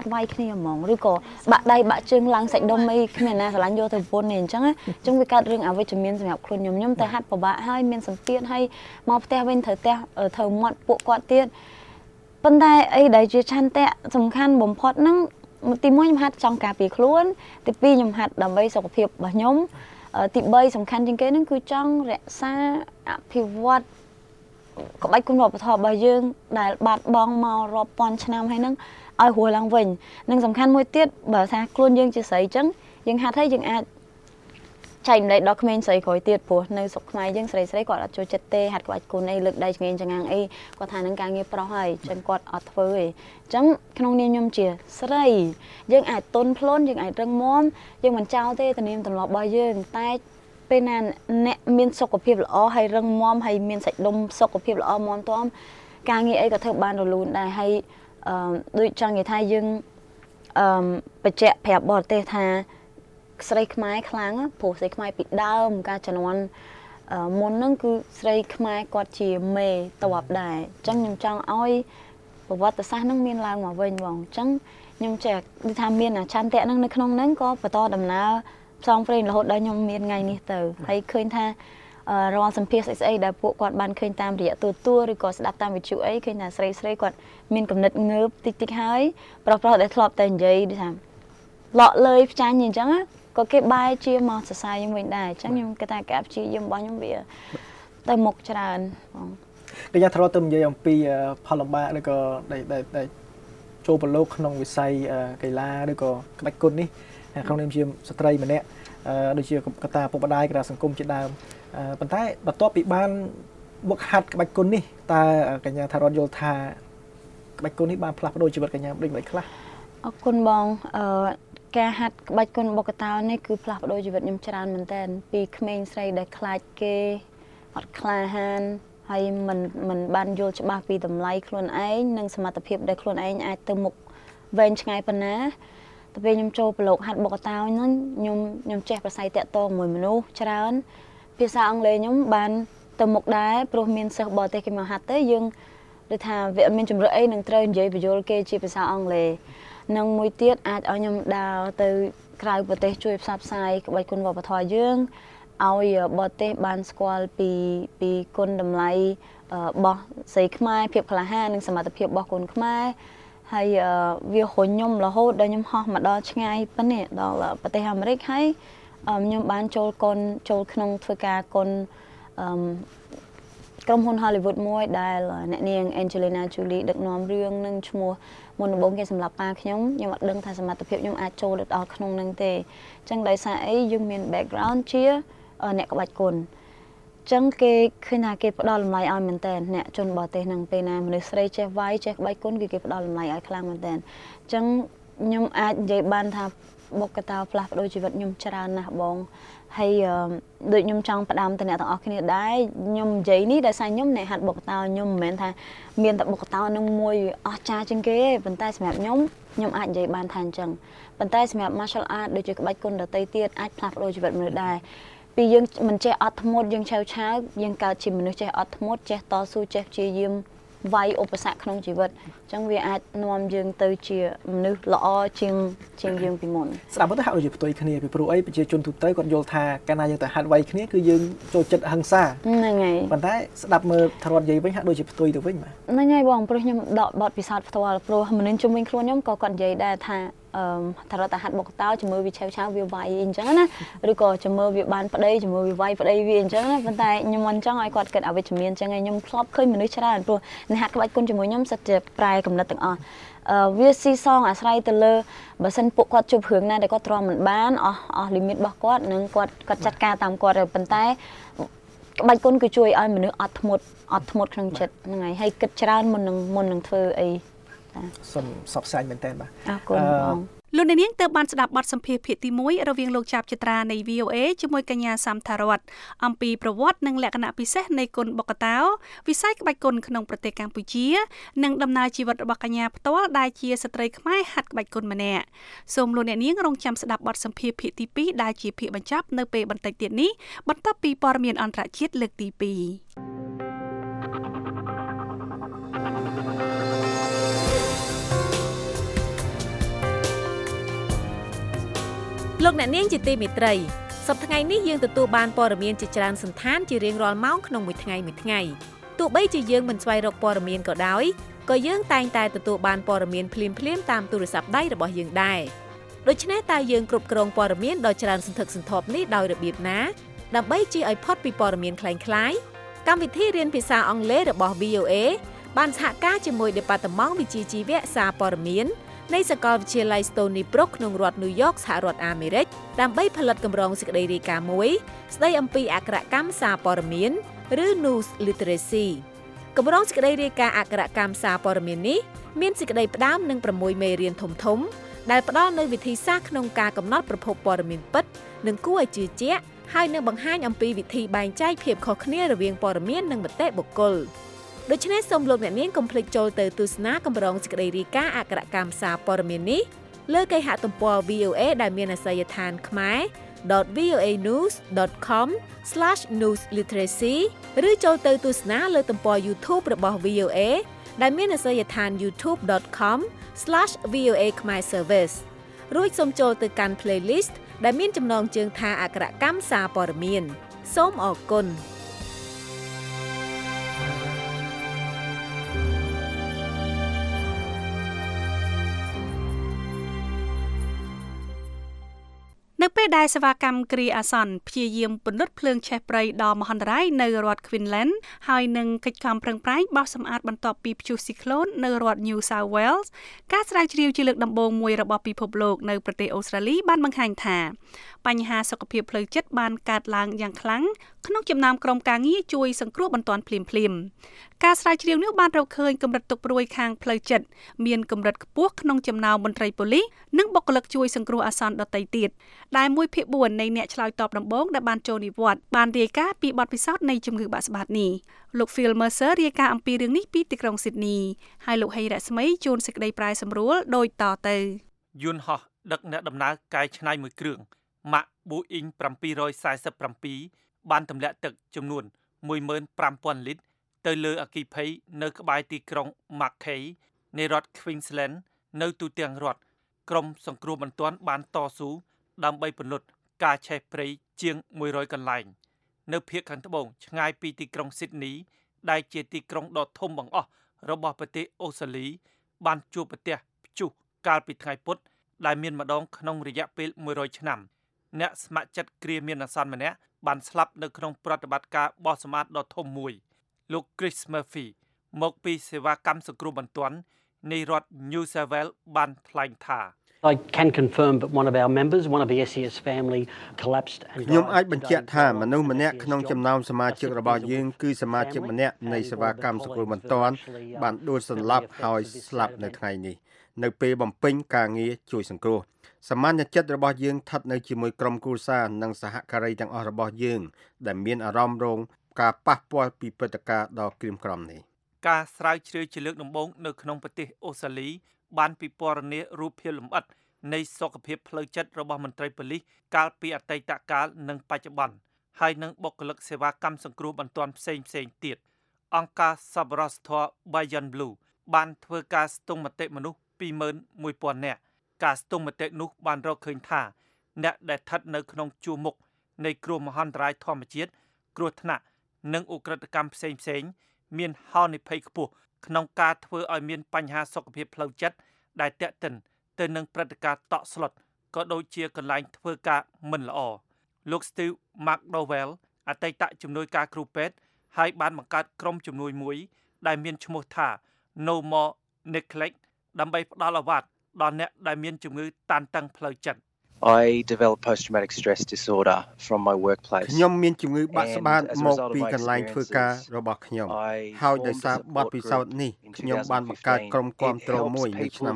គ្នាហ្មងឬក៏បាក់ដៃបាក់ជើងឡើងសាច់ដុំអីគ្មានណាស្រឡាញ់យកទៅប្រពន្ធនេះអញ្ចឹងវាកើតរឿងអវិជ្ជមានសម្រាប់ខ្លួនខ្ញុំទៅហាត់ពិបាកហើយមានសម្ពាធហើយមកផ្ទះវិញត្រូវមាត់ពួកគាត់ទៀតប៉ុន្តែអីដែលជាឆន្ទៈសំខាន់បំផុតហ្នឹងទី1ខ្ញុំហាត់ចង់ការពារខ្លួនទី2ខ្ញុំហាត់ដើម្បីសុខភាពរបស់ខ្ញុំទី3សំខាន់ជាងគេហ្នឹងគឺចង់រក្សាអភិវឌ្ឍក្បាច់គុណវប្បធម៌របស់យើងដែលបាត់បង់មករាប់ពាន់ឆ្នាំហើយហ្នឹងឲ្យរស់ឡើងវិញនិងសំខាន់មួយទៀតបើថាខ្លួនយើងជាស្រីអញ្ចឹងយើងហាត់ហើយយើងអាចចែកម្លែកដល់ក្មេងស្រីក្រោយទៀតព្រោះនៅស្រុកខ្មែរយើងស្រីគាត់អត់ចូលចិត្តទេហាត់ក្បាច់គុណអីលើកដៃឆ្ងាញ់ចង្អាងអីគាត់ថានឹងការងារប្រុសហើយអញ្ចឹងគាត់អត់ធ្វើទេអញ្ចឹងក្នុងនាមខ្ញុំជាស្រីយើងអាចទន់ភ្លន់យើងអាចរឹងមាំយើងមិនចោលទេទំនៀមទម្លាប់របស់យើងតែពេលណាអ្នកមានសុខភាពល្អហើយរឹងមាំហើយមានសាច់ដុំសុខភាពល្អមាំទាំការងារអីក៏ធ្វើបានរលូនដែរហើយដូចចង់និយាយថាយើងបញ្ជាក់ប្រាប់បរទេសថាស្រីខ្មែរខ្លាំងព្រោះស្រីខ្មែរពីដើមការជំនាន់មុនហ្នឹងគឺស្រីខ្មែរគាត់ជាមេតបដែរអញ្ចឹងខ្ញុំចង់ឲ្យប្រវត្តិសាស្ត្រហ្នឹងមានឡើងមកវិញបងអញ្ចឹងខ្ញុំចេះនិយាយថាមានអាឆន្ទៈហ្នឹងនៅក្នុងហ្នឹងក៏បន្តដំណើរផ្សងព្រេងរហូតដល់ខ្ញុំមានថ្ងៃនេះទៅហើយឃើញថារាល់សម្ភារស្អីដែលពួកគាត់បានឃើញតាមរយៈទូឬក៏ស្ដាប់តាមវិទ្យុអីឃើញថាស្រីគាត់មានគំនិតងើបតិចហើយប្រុសដែលធ្លាប់តែនិយាយដូចថាលក់លើយផ្ចាញ់អញ្ចឹងក៏គេបែរជាមកសរសើរខ្ញុំវិញដែរអញ្ចឹងខ្ញុំគិតថាការព្យាយាមរបស់ខ្ញុំវាទៅមុខច្រើនបងកញ្ញាធ្លាប់ទៅនិយាយអំពីផលលំបាកឬក៏ដែលចូលប្រឡូកក្នុងវិស័យកីឡាឬក៏ក្បាច់គុណនេះក្នុងនាមជាស្ត្រីម្នាក់ដូចជាកតាពុកម្ដាយកតាសង្គមជាដើមប៉ុន្តែបន្ទាប់ពីបានវឹកហាត់ក្បាច់គុណនេះតើកញ្ញាថារត់យល់ថាក្បាច់គុណនេះបានផ្លាស់ប្ដូរជីវិតកញ្ញាដូចមិនខ្លះអរគុណបងការហាត់ក្បាច់គុណបុកតោនេះគឺផ្លាស់ប្ដូរជីវិតខ្ញុំច្រើនមែនតើពីក្មេងស្រីដែលខ្លាចគេអត់ក្លាហានហើយមិនបានយល់ច្បាស់ពីតម្លៃខ្លួនឯងនិងសមត្ថភាពដែលខ្លួនឯងអាចទៅមុខវែងឆ្ងាយប៉ុណ្ណាទៅពេលខ្ញុំចូលប្រឡូកហាត់បុកតោហ្នឹងខ្ញុំចេះប្រស័យតាក់ទងមួយមនុស្សច្រើនភាសាអង់គ្លេសខ្ញុំបានទៅមុខដែរព្រោះមានសិស្សបរទេសគេមកហាត់ទៅយើងដូចថាវាអត់មានជំរឿអីនឹងត្រូវនិយាយបញ្យល់គេជាភាសាអង់គ្លេសនិងមួយទៀតអាចឲ្យខ្ញុំដើរទៅក្រៅប្រទេសជួយផ្សព្វផ្សាយក្បាច់គុណវប្បធម៌យើងឲ្យបរទេសបានស្គាល់ពីគុណតម្លៃរបស់ស្រីខ្មែរភាពក្លាហាននិងសមត្ថភាពរបស់គុណខ្មែរហើយវារុញខ្ញុំរហូតដល់ខ្ញុំហោះមកដល់ឆ្ងាយប៉ុណ្ណេះដល់ប្រទេសអាមេរិកហើយខ្ញុំបានចូលក្នុងធ្វើការគុណក្រុមហ៊ុន Hollywood មួយដែលអ្នកនាង Angelina Jolie ដឹកនាំរឿងនឹងឈ្មោះមុនដំបូងគេសម្រាប់ប៉ាខ្ញុំអត់ដឹងថាសមត្ថភាពខ្ញុំអាចចូលដល់ក្នុងនឹងទេអញ្ចឹងដោយសារអីយើងមាន background ជាអ្នកក្បាច់គុណអញ្ចឹងគេឃើញថាគេផ្ដល់តម្លៃឲ្យមែនតើអ្នកជនបរទេសនឹងពេលណាមនុស្សស្រីចេះវាយចេះក្បាច់គុណគឺគេផ្ដល់តម្លៃឲ្យខ្លាំងមែនតើអញ្ចឹងខ្ញុំអាចនិយាយបានថាបុកកតោផ្លាស់ប្ដូរជីវិតខ្ញុំច្រើនណាស់បងហើយដូចខ្ញុំចង់ផ្ដាំទៅអ្នកទាំងអស់គ្នាដែរខ្ញុំនិយាយនេះដោយសារខ្ញុំអ្នកហាត់បុកកតោខ្ញុំមិនមែនថាមានតែបុកកតោនឹងមួយអស្ចារ្យជាងគេទេប៉ុន្តែសម្រាប់ខ្ញុំអាចនិយាយបានថាអញ្ចឹងប៉ុន្តែសម្រាប់ martial art ដូចជាក្បាច់គុណដទៃទៀតអាចផ្លាស់ប្ដូរជីវិតមនុស្សដែរពីយើងមិនចេះអត់ធ្មត់យើងឆាវយើងកើតជាមនុស្សចេះអត់ធ្មត់ចេះតស៊ូចេះព្យាយាមវាយឧបសគ្គក្នុងជីវិតអញ្ចឹងវាអាចនាំយើងទៅជាមនុស្សល្អជាងយើងពីមុនស្ដាប់ទៅហាក់ដូចជាផ្ទុយគ្នាពីព្រោះអីប្រជាជនទូទៅគាត់យល់ថាកាលណាយើងទៅហាត់វាយគ្នាគឺយើងចូលចិត្តហិង្សាហ្នឹងហើយប៉ុន្តែស្ដាប់មើលថរត់និយាយវិញហាក់ដូចជាផ្ទុយទៅវិញបាទហ្នឹងហើយបងព្រោះខ្ញុំដកបទពិសោធន៍ផ្ទាល់ព្រោះមនុស្សជុំវិញខ្លួនខ្ញុំក៏គាត់និយាយដែរថាថរត់តែហាត់បុកតោជំរឿវាឆាវវាវាយអញ្ចឹងណាឬក៏ជំរឿវាបានប្តីជំរឿវាវាយប្តីវាអញ្ចឹងណាប៉ុន្តែខ្ញុំមិនចង់ឲ្យគាត់គិតអវិជ្ជមានអញ្ចឹងហើយខ្ញុំធ្លាប់ឃើញមនុស្សច្រើនព្រោះអ្នកហាត់ក្បាច់គុណជាមួយខ្ញុំសិតជាប្រែកំណត់ទាំងអស់វាស៊ីសងអាស្រ័យទៅលើបើសិនពួកគាត់ជួបរឿងណាដែលគាត់ទ្រាំមិនបានអស់លីមីតរបស់គាត់នឹងគាត់ចាត់ការតាមគាត់ហើយប៉ុន្តែក្បាច់គុណគឺជួយឲ្យមនុស្សអត់ធ្មត់ក្នុងចិត្តហ្នឹងហើយគិតច្រើនមុននឹងធ្វើអីសូមសបស្រាយមែនតើបាទអរគុណបងលោកអ្នកនាងទើបបានស្ដាប់បទសម្ភាសន៍ភាគទី1រវាងលោកចាប់ចត្រានៃ VOA ជាមួយកញ្ញាសាំថារតអំពីប្រវត្តិនិងលក្ខណៈពិសេសនៃគុនបុកតោវិស័យក្បាច់គុនក្នុងប្រទេសកម្ពុជានិងដំណើរជីវិតរបស់កញ្ញាផ្ទាល់ដែលជាស្ត្រីខ្មែរហាត់ក្បាច់គុនម្នាក់សូមលោកអ្នកនាងរងចាំស្ដាប់បទសម្ភាសន៍ភាគទី2ដែលជាភាគបញ្ចប់នៅពេលបន្តិចទៀតនេះបន្ទាប់ពីព័ត៌មានអន្តរជាតិលើកទី2 លោកអ្នកនាងជាទីមេត្រីសប្តាហ៍ថ្ងៃនេះយើងទទួលបានព័ត៌មានជាច្រើនសន្តានជារៀងរាល់ម៉ោងក្នុងមួយថ្ងៃទោះបីជាយើងមិនស្វែងរកព័ត៌មានក៏ដោយក៏យើងតែងតែទទួលបានព័ត៌មានភ្លាមៗតាមទូរស័ព្ទដៃរបស់យើងដែរដូច្នេះតើយើងគ្រប់គ្រងព័ត៌មានដ៏ច្រើនសន្ធឹកសន្ធាប់នេះដោយរបៀបណាដើម្បីជៀសឲ្យផុតពីព័ត៌មានคล้ายៗកម្មវិធីរៀនភាសាអង់គ្លេសរបស់ VOA បានសហការជាមួយ Department វិជ្ជាជីវៈសារព័ត៌មាននៃសាកលវិទ្យាល័យ Stony Brook ក្នុងរដ្ឋ New York សហរដ្ឋអាមេរិកដើម្បីផលិតកម្រងសេចក្តីរាយការណ៍មួយស្តីអំពីអក្ខរកម្មសារព័ត៌មានឬ News Literacy កម្រងសេចក្តីរាយការណ៍អក្ខរកម្មសារព័ត៌មាននេះមានសេចក្តីផ្ដើមនឹង6មេរៀនធំៗដែលផ្ដល់នូវវិធីសាស្ត្រក្នុងការកំណត់ប្រភពព័ត៌មានពិតនិងគួរឲ្យជឿជាក់ហើយនឹងបង្ហាញអំពីវិធីបែងចែកភាពខុសគ្នារវាងព័ត៌មាននិងមតិបុគ្គលដូច្នេះសូមលោកអ្នកនាងកុំភ្លេចចូលទៅទស្សនាកម្រងសេចក្តីរាយការណ៍អក្ខរកម្មសារព័ត៌មាននេះលើគេហទំព័រ VOA ដែលមានអាសយដ្ឋានkhmer.voanews.com/newsliteracy ឬចូលទៅទស្សនាលើទំព័រ YouTube របស់ VOA ដែលមានអាសយដ្ឋាន youtube.com/VOA Khmer Service រួចសូមចូលទៅកាន់ playlist ដែលមានចំណងជើងថាអក្ខរកម្មសារព័ត៌មានសូមអរគុណនៅពេលដែលសេវាកម្មគ្រាអាសន្នព្យាយាមពន្លត់ភ្លើងឆេះព្រៃដ៏មហន្តរាយនៅរដ្ឋ Queensland ហើយនឹងកិច្ចខំប្រឹងប្រែងបោសសម្អាតបន្ទាប់ពីព្យុះស៊ីក្លូននៅរដ្ឋ New South Wales ការស្រាវជ្រាវជាលើកដំបូងមួយរបស់ពិភពលោកនៅប្រទេសអូស្ត្រាលីបានបង្ហាញថាបញ្ហាសុខភាពផ្លូវចិត្តបានកើតឡើងយ៉ាងខ្លាំងក្នុងចំណោមក្រុមការងារជួយសង្គ្រោះបន្ទាន់ភ្លាមៗការស្រាវជ្រាវនេះបានរកឃើញកម្រិតទុកព្រួយខាងផ្លូវចិត្តមានកម្រិតខ្ពស់ក្នុងចំណោមមន្ត្រីប៉ូលីសនិងបុគ្គលិកជួយសង្គ្រោះអាសន្នដទៃទៀតដែល1/4នៃអ្នកឆ្លើយតបដំបូងដែលបានចូលនិវត្តន៍បានរាយការណ៍ពីបទពិសោធន៍នៃជំងឺបាក់ស្បាតនេះលោក Phil Mercer រាយការណ៍អំពីរឿងនេះពីទីក្រុង Sydney ហើយលោកហេរ៉ាស្មីជួនសេចក្តីប្រាយសម្រួលដូចតទៅយន្តហោះដឹកអ្នកដំណើរកែច្នៃមួយគ្រឿង Max Boeing 747បានទម្លាក់ទឹកចំនួន 15,000 លីត្រទៅលើអគ្គិភ័យនៅក្បែរទីក្រុង Mackay នៃរដ្ឋ Queensland នៅទូទាំងរដ្ឋក្រុមសង្គ្រោះបន្ទាន់បានតស៊ូដើម្បីពន្លត់ការឆេះព្រៃជាង100កន្លែងនៅភាគខាងត្បូងឆ្ងាយពីទីក្រុង Sydney ដែលជាទីក្រុងដ៏ធំបង្អស់របស់ប្រទេសអូស្ត្រាលីបានជួបប្រទះព្យុះកាលពីថ្ងៃពុធដែលមានម្ដងក្នុងរយៈពេល100ឆ្នាំអ្នកស្ម័គ្រចិត្តគ្រាមានអាសន្នម្នាក់បានស្លាប់នៅក្នុងប្រតិបត្តិការបោះសម្អាតដ៏ធំមួយលោក Chris Murphy មកពីសេវាកម្មសង្គ្រោះបន្ទាន់នៃរដ្ឋ New South Wales បានថ្លែងថា I can confirm that one of our members, one of the SES family collapsed and ខ្ញុំអាចបញ្ជាក់ថាមនុស្សម្នាក់ក្នុងចំណោមសមាជិករបស់យើងគឺសមាជិកម្នាក់នៃសេវាកម្មសង្គ្រោះបន្ទាន់បានដួលសន្លប់ហើយស្លាប់នៅថ្ងៃនេះនៅពេលបំពេញការងារជួយសង្គ្រោះសមានចិត្តរបស់យើងស្ថិតនៅជាមួយក្រុមគ្រួសារនិងសហការីទាំងអស់របស់យើងដែលមានអារម្មណ៍រងការប៉ះពាល់ពីព្រឹត្តិការណ៍ដ៏ក្រៀមក្រំនេះការស្រាវជ្រាវជាលើកដំបូងនៅក្នុងប្រទេសអូស្ត្រាលីបានពិពណ៌នារូបភាពលម្អិតនៃសុខភាពផ្លូវចិត្តរបស់មន្ត្រីប៉ូលីសកាលពីអតីតកាលនិងបច្ចុប្បន្នហើយនឹងបុគ្គលិកសេវាកម្មសង្គ្រោះបន្ទាន់ផ្សេងទៀតអង្គការសប្បុរសធម៌ Beyond Blue បានធ្វើការស្ទង់មតិមនុស្ស 21,000 នាក់ការស្ទង់មតិនោះបានរកឃើញថាអ្នកដែលស្ថិតនៅក្នុងជួរមុខនៃគ្រោះមហន្តរាយធម្មជាតិគ្រោះថ្នាក់និងឧក្រិដ្ឋកម្មផ្សេងមានហានិភ័យខ្ពស់ក្នុងការធ្វើឲ្យមានបញ្ហាសុខភាពផ្លូវចិត្តដែលទាក់ទិនទៅនឹងព្រឹត្តិការណ៍តក់ស្លុតក៏ដូចជាកន្លែងធ្វើការមិនល្អលោក Steve McDowell អតីតជំនួយការគ្រូពេទ្យហើយបានបង្កើតក្រុមជំនួយមួយដែលមានឈ្មោះថា No More Neglect ដើម្បីផ្ដល់អាវ៉ាត់ដល់អ្នកដែលមានជំងឺតានតឹងផ្លូវចិត្ត I developed post-traumatic stress disorder from my workplace. ខ្ញុំមានជំងឺបាក់ស្បាតមកពីកន្លែងធ្វើការរបស់ខ្ញុំហើយដោយសារបទពិសោធន៍នេះខ្ញុំបានបង្កើតក្រុមគាំទ្រមួយនៅឆ្នាំ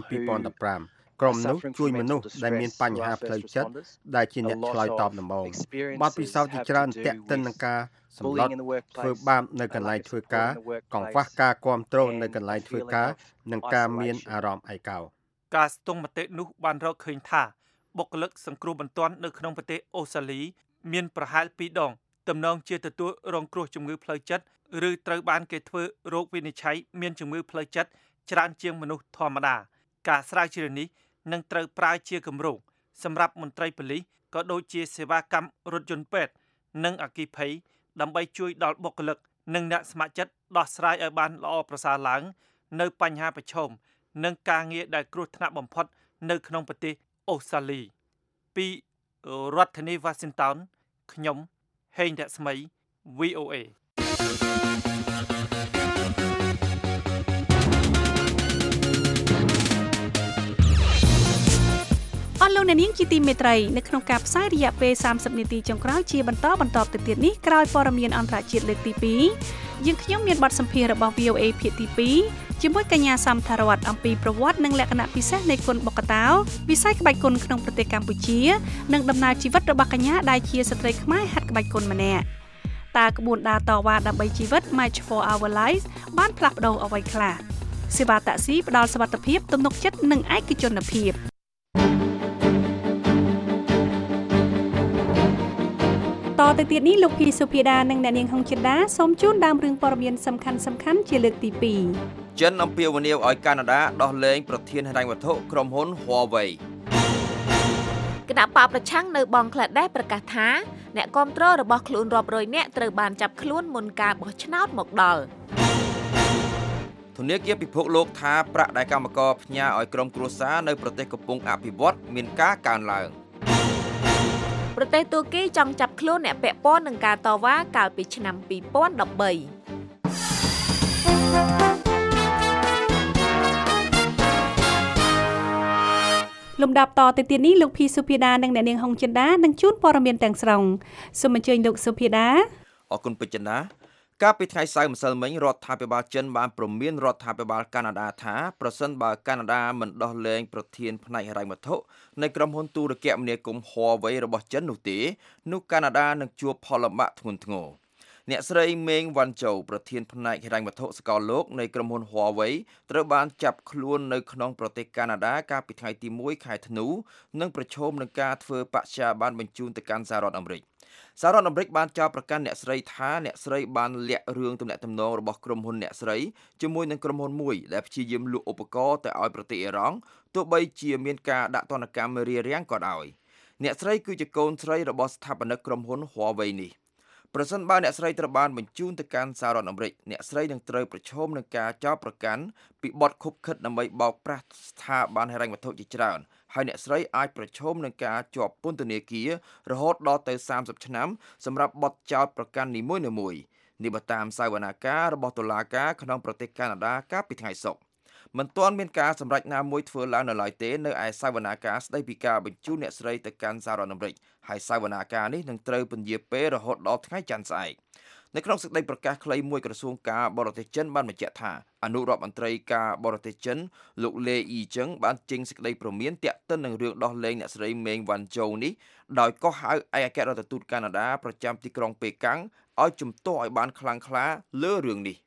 2015ក្រុមនោះជួយមនុស្សដែលមានបញ្ហាផ្លូវចិត្តដែលជាអ្នកឆ្លើយតបដំបូងបទពិសោធន៍ជាច្រើនទាក់ទិននឹងការសម្លុតធ្វើបាបនៅកន្លែងធ្វើការកង្វះការគាំទ្រនៅកន្លែងធ្វើការនិងការមានអារម្មណ៍ឯកោការស្ទង់មតិនោះបានរកឃើញថាបុគ្គលិកសង្គ្រោះបន្ទាន់នៅក្នុងប្រទេសអូស្ត្រាលីមានប្រហែល2ដងទំនងជាទទួលរងគ្រោះជំងឺផ្លូវចិត្តឬត្រូវបានគេធ្វើរោគវិនិច្ឆ័យមានជំងឺផ្លូវចិត្តច្រើនជាងមនុស្សធម្មតាការស្រាវជ្រាវនេះនឹងត្រូវប្រើជាគម្រោងសម្រាប់មន្ត្រីប៉ូលីសក៏ដូចជាសេវាកម្មរថយន្តពេទ្យនិងអគ្គិភ័យដើម្បីជួយដល់បុគ្គលិកនិងអ្នកស្ម័គ្រចិត្តដោះស្រាយឲ្យបានល្អប្រសើរឡើងនៅបញ្ហាប្រឈមនិងការងារដែលគ្រោះថ្នាក់បំផុតនៅក្នុងប្រទេសអូស្ត្រាលីពីរដ្ឋធានី Washington ខ្ញុំហេងរស្មី VOA លោកអ្នកនាងជាទីមេត្រីនៅក្នុងការផ្សាយរយៈពេល30នាទីចុងក្រោយជាបន្តទៅទៀតនេះក្រោយព័ត៌មានអន្តរជាតិលើកទី2យើងខ្ញុំមានបទសម្ភាសន៍របស់ VOA ភាគទី2ជាមួយកញ្ញាសំថារតអំពីប្រវត្តិនិងលក្ខណៈពិសេសនៃគុនបុក្កតោវិស័យក្បាច់គុនក្នុងប្រទេសកម្ពុជានិងដំណើរជីវិតរបស់កញ្ញាដែលជាស្ត្រីខ្មែរហាត់ក្បាច់គុនម្នាក់តើក្បួនដើរតវ៉ាដើម្បីជីវិត Match for Our Lives បានផ្លាស់ប្ដូរអ្វីខ្លះសេវាតាក់ស៊ីផ្ដល់សុវត្ថិភាពទំនុកចិត្តនិងឯកជនភាពតទៅទៀតនេះលោកភីសុភាដានិងអ្នកនាងហុងចិន្តាសូមជូនដើមរឿងព័ត៌មានសំខាន់ជាលើកទី2 ចិនអំពាវនាវឲ្យកាណាដាដោះលែងប្រធានហិរញ្ញវត្ថុក្រុមហ៊ុន Huawei គណៈបកប្រឆាំងនៅបង់ក្លាដេសប្រកាសថាអ្នកគាំទ្ររបស់ខ្លួនរាប់រយនាក់ត្រូវបានចាប់ខ្លួនមុនការបោះឆ្នោតមកដល់ធនាគារពិភពលោកថាប្រាក់ដែលកម្មករផ្ញើឲ្យក្រុមគ្រួសារនៅប្រទេសកំពុងអភិវឌ្ឍមានការកើនឡើងប្រទេសទូគីចង់ចាប់ខ្លួនអ្នកពាក់ព័ន្ធនឹងការតវ៉ាកាលពីឆ្នាំ2013 លំដាប់តទៅទៀតនេះលោកភីសុភាដានិងអ្នកនាងហុងចិន្តានឹងជួនព័ត៌មានទាំងស្រុងសូមអញ្ជើញលោកសុភាដាអរគុណពេជ្រចិន្តាកាលពីថ្ងៃសៅរ៍ម្សិលមិញរដ្ឋាភិបាលចិនបានព្រមានរដ្ឋាភិបាលកាណាដាថាប្រសិនបើកាណាដាមិនដោះលែងប្រធានផ្នែកហិរញ្ញវត្ថុនៃក្រុមហ៊ុនទូរគមនាគមន៍ Huawei របស់ចិននោះទេនោះកាណាដានឹងជួបផលលំបាកធ្ងន់ធ្ងរអ្នកស្រីមេងវ៉ាន់ជូប្រធានផ្នែកហិរញ្ញវត្ថុសកលលោកនៃក្រុមហ៊ុន Huawei ត្រូវបានចាប់ខ្លួននៅក្នុងប្រទេសកាណាដាកាលពីថ្ងៃទី1ខែធ្នូនិងប្រឈមនឹងការធ្វើបច្ចាបានបញ្ជូនទៅកាន់សហរដ្ឋអាមេរិកសហរដ្ឋអាមេរិកបានចោទប្រកាន់អ្នកស្រីថាអ្នកស្រីបានលាក់រឿងទំនាក់ទំនងរបស់ក្រុមហ៊ុនអ្នកស្រីជាមួយនឹងក្រុមហ៊ុនមួយដែលព្យាយាមលក់ឧបករណ៍ទៅឲ្យប្រទេសអ៊ីរ៉ង់ទោះបីជាមានការដាក់ទណ្ឌកម្មរារាំងក៏ដោយអ្នកស្រីគឺជាកូនស្រីរបស់ស្ថាបនិកក្រុមហ៊ុន Huawei នេះប្រសិនបើអ្នកស្រីត្រូវបានបញ្ជូនទៅកាន់សហរដ្ឋអាមេរិកអ្នកស្រីនឹងត្រូវប្រឈមនឹងការចោទប្រកាន់ពីបទឃុបឃិតដើម្បីបោកប្រាស់ស្ថាប័នហិរញ្ញវត្ថុជាច្រើនហើយអ្នកស្រីអាចប្រឈមនឹងការជាប់ពន្ធនាគាររហូតដល់ទៅ30ឆ្នាំសម្រាប់បទចោទប្រកាន់នីមួយៗនេះបើតាមសាវនាការរបស់តុលាការក្នុងប្រទេសកាណាដាកាលពីថ្ងៃសុក្រមិនទាន់មានការសម្រេចណាមួយធ្វើឡើងនៅឡើយទេនៅឯសាវនាការស្ដីពីការបញ្ជូនអ្នកស្រីទៅកាន់សហរដ្ឋអាមេរិកហើយសាវនាការនេះនឹងត្រូវពន្យាពេលរហូតដល់ថ្ងៃច័ន្ទស្អែកនៅក្នុងសេចក្តីប្រកាសខ្លីមួយក្រសួងការបរទេសចិនបានបញ្ជាក់ថាអនុរដ្ឋមន្ត្រីការបរទេសចិនលោកលេអ៊ីចឹងបានចេញសេចក្តីព្រមានទាក់ទិននឹងរឿងដោះលែងអ្នកស្រីមេងវ៉ាន់ជូនេះដោយកោះហៅឯកអគ្គរដ្ឋទូតកាណាដាប្រចាំទីក្រុងប៉េកាំងឲ្យជំទាស់ឲ្យបានខ្លាំងក្លាលើរឿងនេះ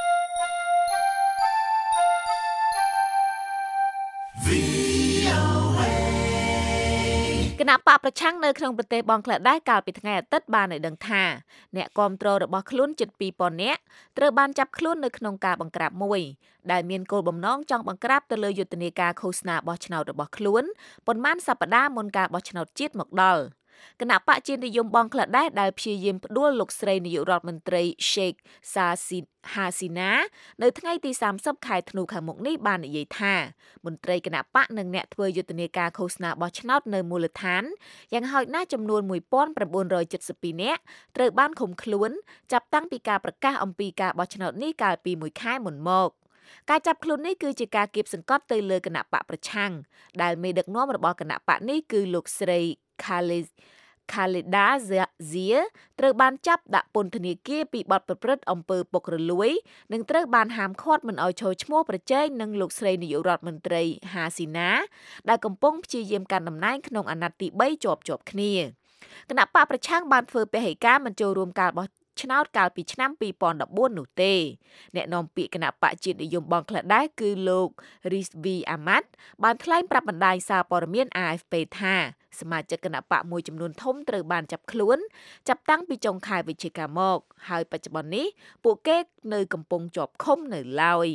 គណៈបកប្រឆាំងនៅក្នុងប្រទេសបង់ក្លាដេសកាលពីថ្ងៃអាទិត្យបានឲ្យដឹងថាអ្នកគាំទ្ររបស់ខ្លួនជិត 2000 នាក់ត្រូវបានចាប់ខ្លួននៅក្នុងការបង្ក្រាបមួយដែលមានគោលបំណងចង់បង្ក្រាបទៅលើយុទ្ធនាការឃោសនាបោះឆ្នោតរបស់ខ្លួនប៉ុន្មានសប្តាហ៍មុនការបោះឆ្នោតជាតិមកដល់គណៈបកជាតិនិយមបង់ក្លាដេសដែលព្យាយាមផ្ដួលលោកស្រីនាយករដ្ឋមន្ត្រី Sheikh Hasina នៅថ្ងៃទី30ខែធ្នូខាងមុខនេះបាននិយាយថាមន្ត្រីគណៈបកនិងអ្នកធ្វើយុទ្ធនាការឃោសនាបោះឆ្នោតនៅមូលដ្ឋានយ៉ាងហោចណាស់ចំនួន 1972 នាក់ត្រូវបានឃុំខ្លួនចាប់តាំងពីការប្រកាសអំពីការបោះឆ្នោតនេះកាលពី1ខែមុនមកការចាប់ខ្លួននេះគឺជាការគៀបសង្កត់ទៅលើគណៈបកប្រឆាំងដែលមេដឹកនាំរបស់គណៈបកនេះគឺលោកស្រី Khaleda Zia ត្រូវបានចាប់ដាក់ពន្ធនាគារពីបទប្រព្រឹត្តអំពើពុករលួយនិងត្រូវបានហាមឃាត់មិនឲ្យចូលឈ្មោះប្រជែងនឹងលោកស្រីនាយករដ្ឋមន្ត្រី Hasina ដែលកំពុងព្យាយាមកាន់តំណែងក្នុងអាណត្តិទី3ជាប់គ្នាគណៈបកប្រឆាំងបានធ្វើពហិការមិនចូលរួមការបោះឆ្នោតកាលពីឆ្នាំ2014នោះទេអ្នកនាំពាក្យគណៈបកជាតិនិយមបង់ក្លាដេសគឺលោក Rizvi Ahmad បានថ្លែងប្រាប់បណ្ដាញសារព័ត៌មាន AFP ថាសមាជិកគណៈបកមួយចំនួនធំត្រូវបានចាប់ខ្លួនចាប់តាំងពីចុងខែវិច្ឆិកាមកហើយបច្ចុប្បន្ននេះពួកគេនៅកំពុងជាប់ឃុំនៅឡើយ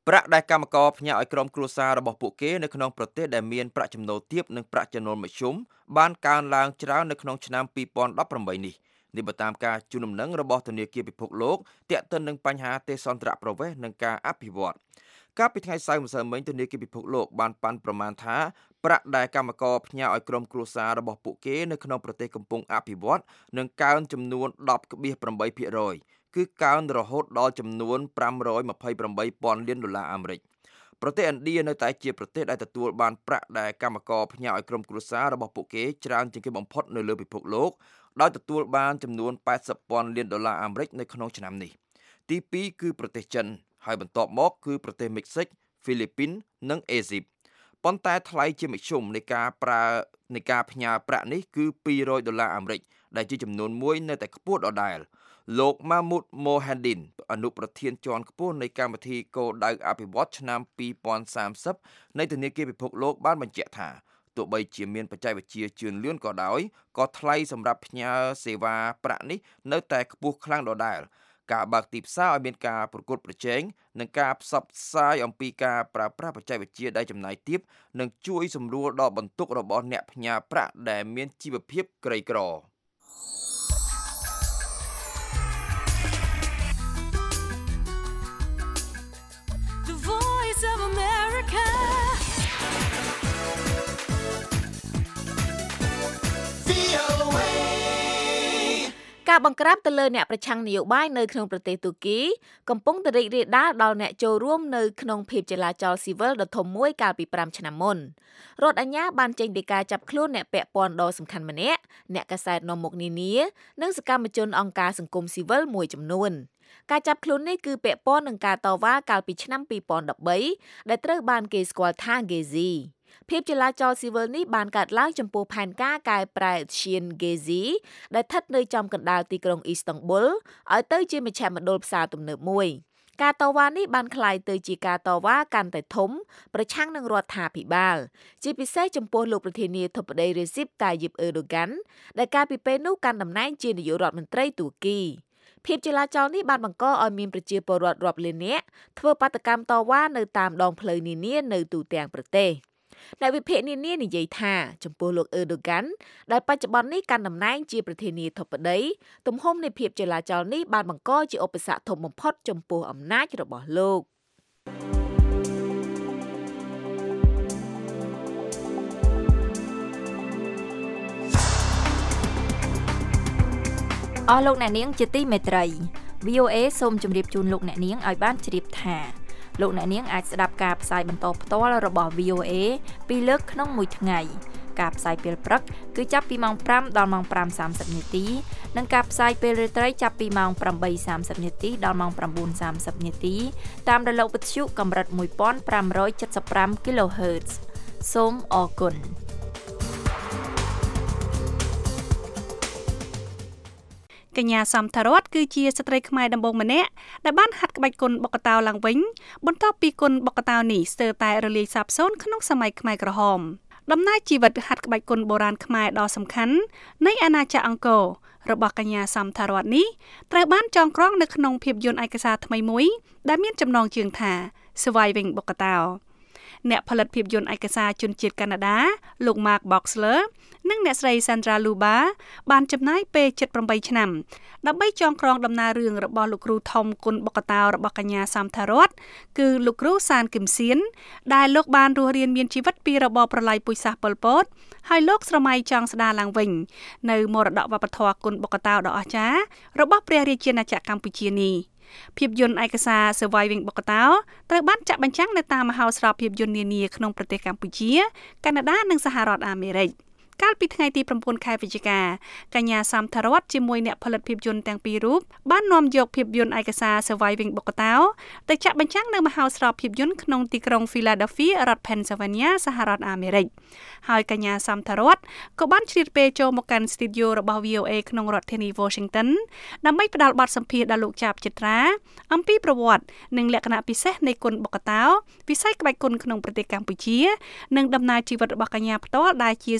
ប្រាក់ដែលកម្មករផ្ញើឲ្យក្រុមគ្រួសាររបស់ពួកគេនៅក្នុងប្រទេសដែលមានប្រាក់ចំណូលទាបនិងប្រាក់ចំណូលមធ្យមបានកើនឡើងច្រើននៅក្នុងឆ្នាំ2018នេះបើតាមការជូនដំណឹងរបស់ធនាគារពិភពលោកទាក់ទិននឹងបញ្ហាទេសន្តរប្រវេសន៍និងការអភិវឌ្ឍកាលពីថ្ងៃសៅរ៍ម្សិលមិញធនាគារពិភពលោកបានប៉ាន់ប្រមាណថាប្រាក់ដែលកម្មករផ្ញើឲ្យក្រុមគ្រួសាររបស់ពួកគេនៅក្នុងប្រទេសកំពុងអភិវឌ្ឍនឹងកើនចំនួន 10.8% គឺកើនរហូតដល់ចំនួន $528,000 លានអាមេរិកប្រទេសឥណ្ឌានៅតែជាប្រទេសដែលទទួលបានប្រាក់ដែលកម្មករផ្ញើឲ្យក្រុមគ្រួសាររបស់ពួកគេច្រើនជាងគេបំផុតនៅលើពិភពលោកដោយទទួលបានចំនួន $80,000 លានអាមេរិកនៅក្នុងឆ្នាំនេះទី2គឺប្រទេសចិនហើយបន្ទាប់មកគឺប្រទេសមិចស៊ិកហ្វីលីពីននិងអេស៊ីបប៉ុន្តែថ្លៃជាមធ្យមនៃការផ្ញើប្រាក់នេះគឺ$200អាមេរិកដែលជាចំនួនមួយនៅតែខ្ពស់ដដែលលោក Mahmood Mohiuddin អនុប្រធានជាន់ខ្ពស់នៃកម្មវិធីគោលដៅអភិវឌ្ឍឆ្នាំ2030នៃធនាគារពិភពលោកបានបញ្ជាក់ថាទោះបីជាមានបច្ចេកវិទ្យាជឿនលឿនក៏ដោយក៏ថ្លៃសម្រាប់ផ្ញើសេវាប្រាក់នេះនៅតែខ្ពស់ខ្លាំងដដែលការបើកទីផ្សារឲ្យមានការប្រកួតប្រជែងនិងការផ្សព្វផ្សាយអំពីការប្រើប្រាស់បច្ចេកវិទ្យាដែលចំណាយទាបនឹងជួយសម្រួលដល់បន្ទុករបស់អ្នកផ្ញើប្រាក់ដែលមានជីវភាពក្រីក្រការបង្ក្រាបទៅលើអ្នកប្រឆាំងនយោបាយនៅក្នុងប្រទេសទូគីកំពុងតែរីករាលដាលដល់អ្នកចូលរួមនៅក្នុងភាពចលាចលស៊ីវិលដ៏ធំមួយកាលពី5ឆ្នាំមុនរដ្ឋអាជ្ញាបានចេញដីកាចាប់ខ្លួនអ្នកពាក់ព័ន្ធដ៏សំខាន់ម្នាក់អ្នកកាសែតនាំមុខនានានិងសកម្មជនអង្គការសង្គមស៊ីវិលមួយចំនួនការចាប់ខ្លួននេះគឺពាក់ព័ន្ធនឹងការតវ៉ាកាលពីឆ្នាំ2013ដែលត្រូវបានគេស្គាល់ថា Geziភាពចលាចលស៊ីវិលនេះបានកើតឡើងចំពោះផែនការកែប្រែឧទ្យាន Gezi ដែលស្ថិតនៅចំកណ្ដាលទីក្រុងអ៊ីស្តង់ប៊ុលឲ្យទៅជាមជ្ឈមណ្ឌលផ្សារទំនើបមួយការតវ៉ានេះបានក្លាយទៅជាការតវ៉ាកាន់តែធំប្រឆាំងនឹងរដ្ឋាភិបាលជាពិសេសចំពោះលោកប្រធានាធិបតី Recep Tayyip Erdogan ដែលកាលពីពេលនោះកាន់តំណែងជានាយករដ្ឋមន្ត្រីទូគីភាពចលាចលនេះបានបង្កឲ្យមានប្រជាពលរដ្ឋរាប់លាននាក់ធ្វើបាតកម្មតវ៉ានៅតាមដងផ្លូវនានានៅទូទាំងប្រទេសអ្នកវិភាគនានានិយាយថាចំពោះលោកអឺដូហ្គានដែលបច្ចុប្បន្ននេះកាន់តំណែងជាប្រធានាធិបតីទំហំនៃភាពចលាចលនេះបានបង្កជាឧបសគ្គធំបំផុតចំពោះអំណាចរបស់លោកអស់លោកអ្នកនាងជាទីមេត្រី VOA សូមជម្រាបជូនលោកអ្នកនាងឲ្យបានជ្រាបថាលោកអ្នកនាងអាចស្ដាប់ការផ្សាយបន្តផ្ទាល់របស់ VOA ពីរលើកក្នុងមួយថ្ងៃការផ្សាយពេលព្រឹកគឺចាប់ពីម៉ោង5ដល់ម៉ោង5:30នាទីនិងការផ្សាយពេលរាត្រីចាប់ពីម៉ោង8:30នាទីដល់ម៉ោង9:30នាទីតាមរលកវិទ្យុកម្រិត1575 kHz សូមអរគុណកញ្ញាសំថារតគឺជាស្ត្រីខ្មែរដំបូងម្នាក់ដែលបានហាត់ក្បាច់គុនបុកតាវឡើងវិញបន្ទាប់ពីគុនបុកតាវនេះស្ទើរតែរលាយសាបសូន្យក្នុងសម័យខ្មែរក្រហមដំណើរជីវិតហាត់ក្បាច់គុនបុរាណខ្មែរដ៏សំខាន់នៃអាណាចក្រអង្គររបស់កញ្ញាសំថារតនេះត្រូវបានចងក្រងនៅក្នុងភាពយន្តឯកសារថ្មីមួយដែលមានចំណងជើងថា Surviving បុកតាវអ្នកផលិតភាពយន្តឯកសារជនជាតិកាណាដាលោក Mark Boxler និងអ្នកស្រី Sandra Luba បានចំណាយពេល78ឆ្នាំដើម្បីចងក្រងដំណើររឿងរបស់លោកគ្រូធំគុនបុកតាវរបស់កញ្ញាសំថារតគឺលោកគ្រូសានគឹមសៀនដែលលោកបានរស់រានមានជីវិតពីរបបប្រល័យពូជសាសន៍ប៉ុលពតហើយលោកស្រមៃចង់ស្ដារឡើងវិញនៅមរតកវប្បធម៌គុនបុកតាវដ៏អស្ចារ្យរបស់ព្រះរាជាណាចក្រកម្ពុជានេះភាពយន្តឯកសារ Surviving បុកតាវត្រូវបានចាក់បញ្ចាំងនៅតាមមហោស្រពភាពយន្តនានាក្នុងប្រទេសកម្ពុជាកាណាដានិងសហរដ្ឋអាមេរិកកាលពីថ្ងៃទី9ខែវិច្ឆិកាកញ្ញាសំថារតជាមួយអ្នកផលិតភាពយន្តទាំងពីររូបបាននាំយកភាពយន្តឯកសារ Surviving បុកតាវទៅចាក់បញ្ចាំងនៅមហោស្រពភាពយន្តក្នុងទីក្រុង Philadelphia រដ្ឋ Pennsylvania សហរដ្ឋអាមេរិកហើយកញ្ញាសំថារតក៏បានជ្រៀតពេលចូលមកកាន់ studio របស់ VOA ក្នុងរដ្ឋធានី Washington ដើម្បីផ្ដល់បទសម្ភាសន៍ដល់លោកចាបចិត្រាអំពីប្រវត្តិនិងលក្ខណៈពិសេសនៃគុនបុកតាវវិស័យក្បាច់គុនក្នុងប្រទេសកម្ពុជានិងដំណើរជីវិតរបស់កញ្ញាផ្ទាល់ដែលជាស្ត្រីខ្មែរ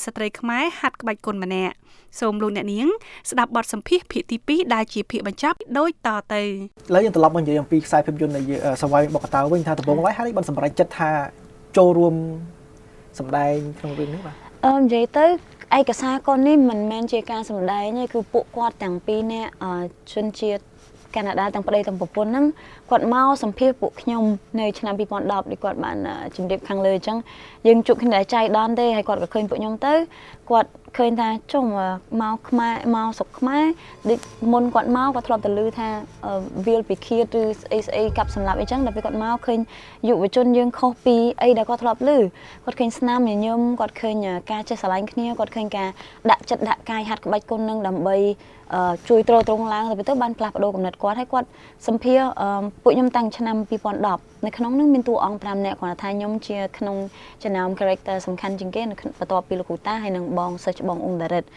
ខ្មែរហាត់ក្បាច់គុនម្នាក់សូមលោកអ្នកនាងស្ដាប់បទសម្ភាសន៍ភាគទី2ដែលជាភាគបញ្ចប់ដូចតទៅឥឡូវយើងត្រឡប់មកនិយាយអំពីខ្សែភាពយន្តនៃសវ័យបុកតាវិញថាដំបូងឡើយហើយបានសម្រេចចិត្តថាចូលរួមសម្ដែងក្នុងរឿងនេះបាទនិយាយទៅឯកសារកូននេះមិនមែនជាការសម្ដែងទេគឺពួកគាត់ទាំងពីរនាក់ជនជាតិកាណាដាទាំងប្តីទាំងប្រពន្ធហ្នឹងគាត់មកសម្ភាសពួកខ្ញុំនៅឆ្នាំ2010ដែលគាត់បានជំរាបខាងលើអញ្ចឹងយើងជួបគ្នាចៃដន្យទេហើយគាត់ក៏ឃើញពួកខ្ញុំទៅគាត់ឃើញថាចុះមកខ្មែរមកស្រុកខ្មែរដូចមុនគាត់មកគាត់ធ្លាប់ទៅឮថាវាលពិឃាតឬស្អីកាប់សម្លាប់អីចឹងដល់ពេលគាត់មកឃើញយុវជនយើងខុសពីអីដែលគាត់ធ្លាប់ឮគាត់ឃើញស្នាមញញឹមគាត់ឃើញការចេះស្រឡាញ់គ្នាគាត់ឃើញការដាក់ចិត្តដាក់កាយហាត់ក្បាច់គុននឹងដើម្បីជួយទ្រទ្រង់ឡើងទៅបានផ្លាស់ប្ដូរគំនិតគាត់ហើយគាត់សម្ភារពួកខ្ញុំតាំងឆ្នាំ2010នៅក្នុងនោះមានតួអង្គ5នាក់គាត់ថាខ្ញុំជាក្នុងចំណោម character សំខាន់ជាងគេបន្ទាប់ពីលោកគ្រូតាហើយនិងបងសិស្សបងអ៊ុំដារិត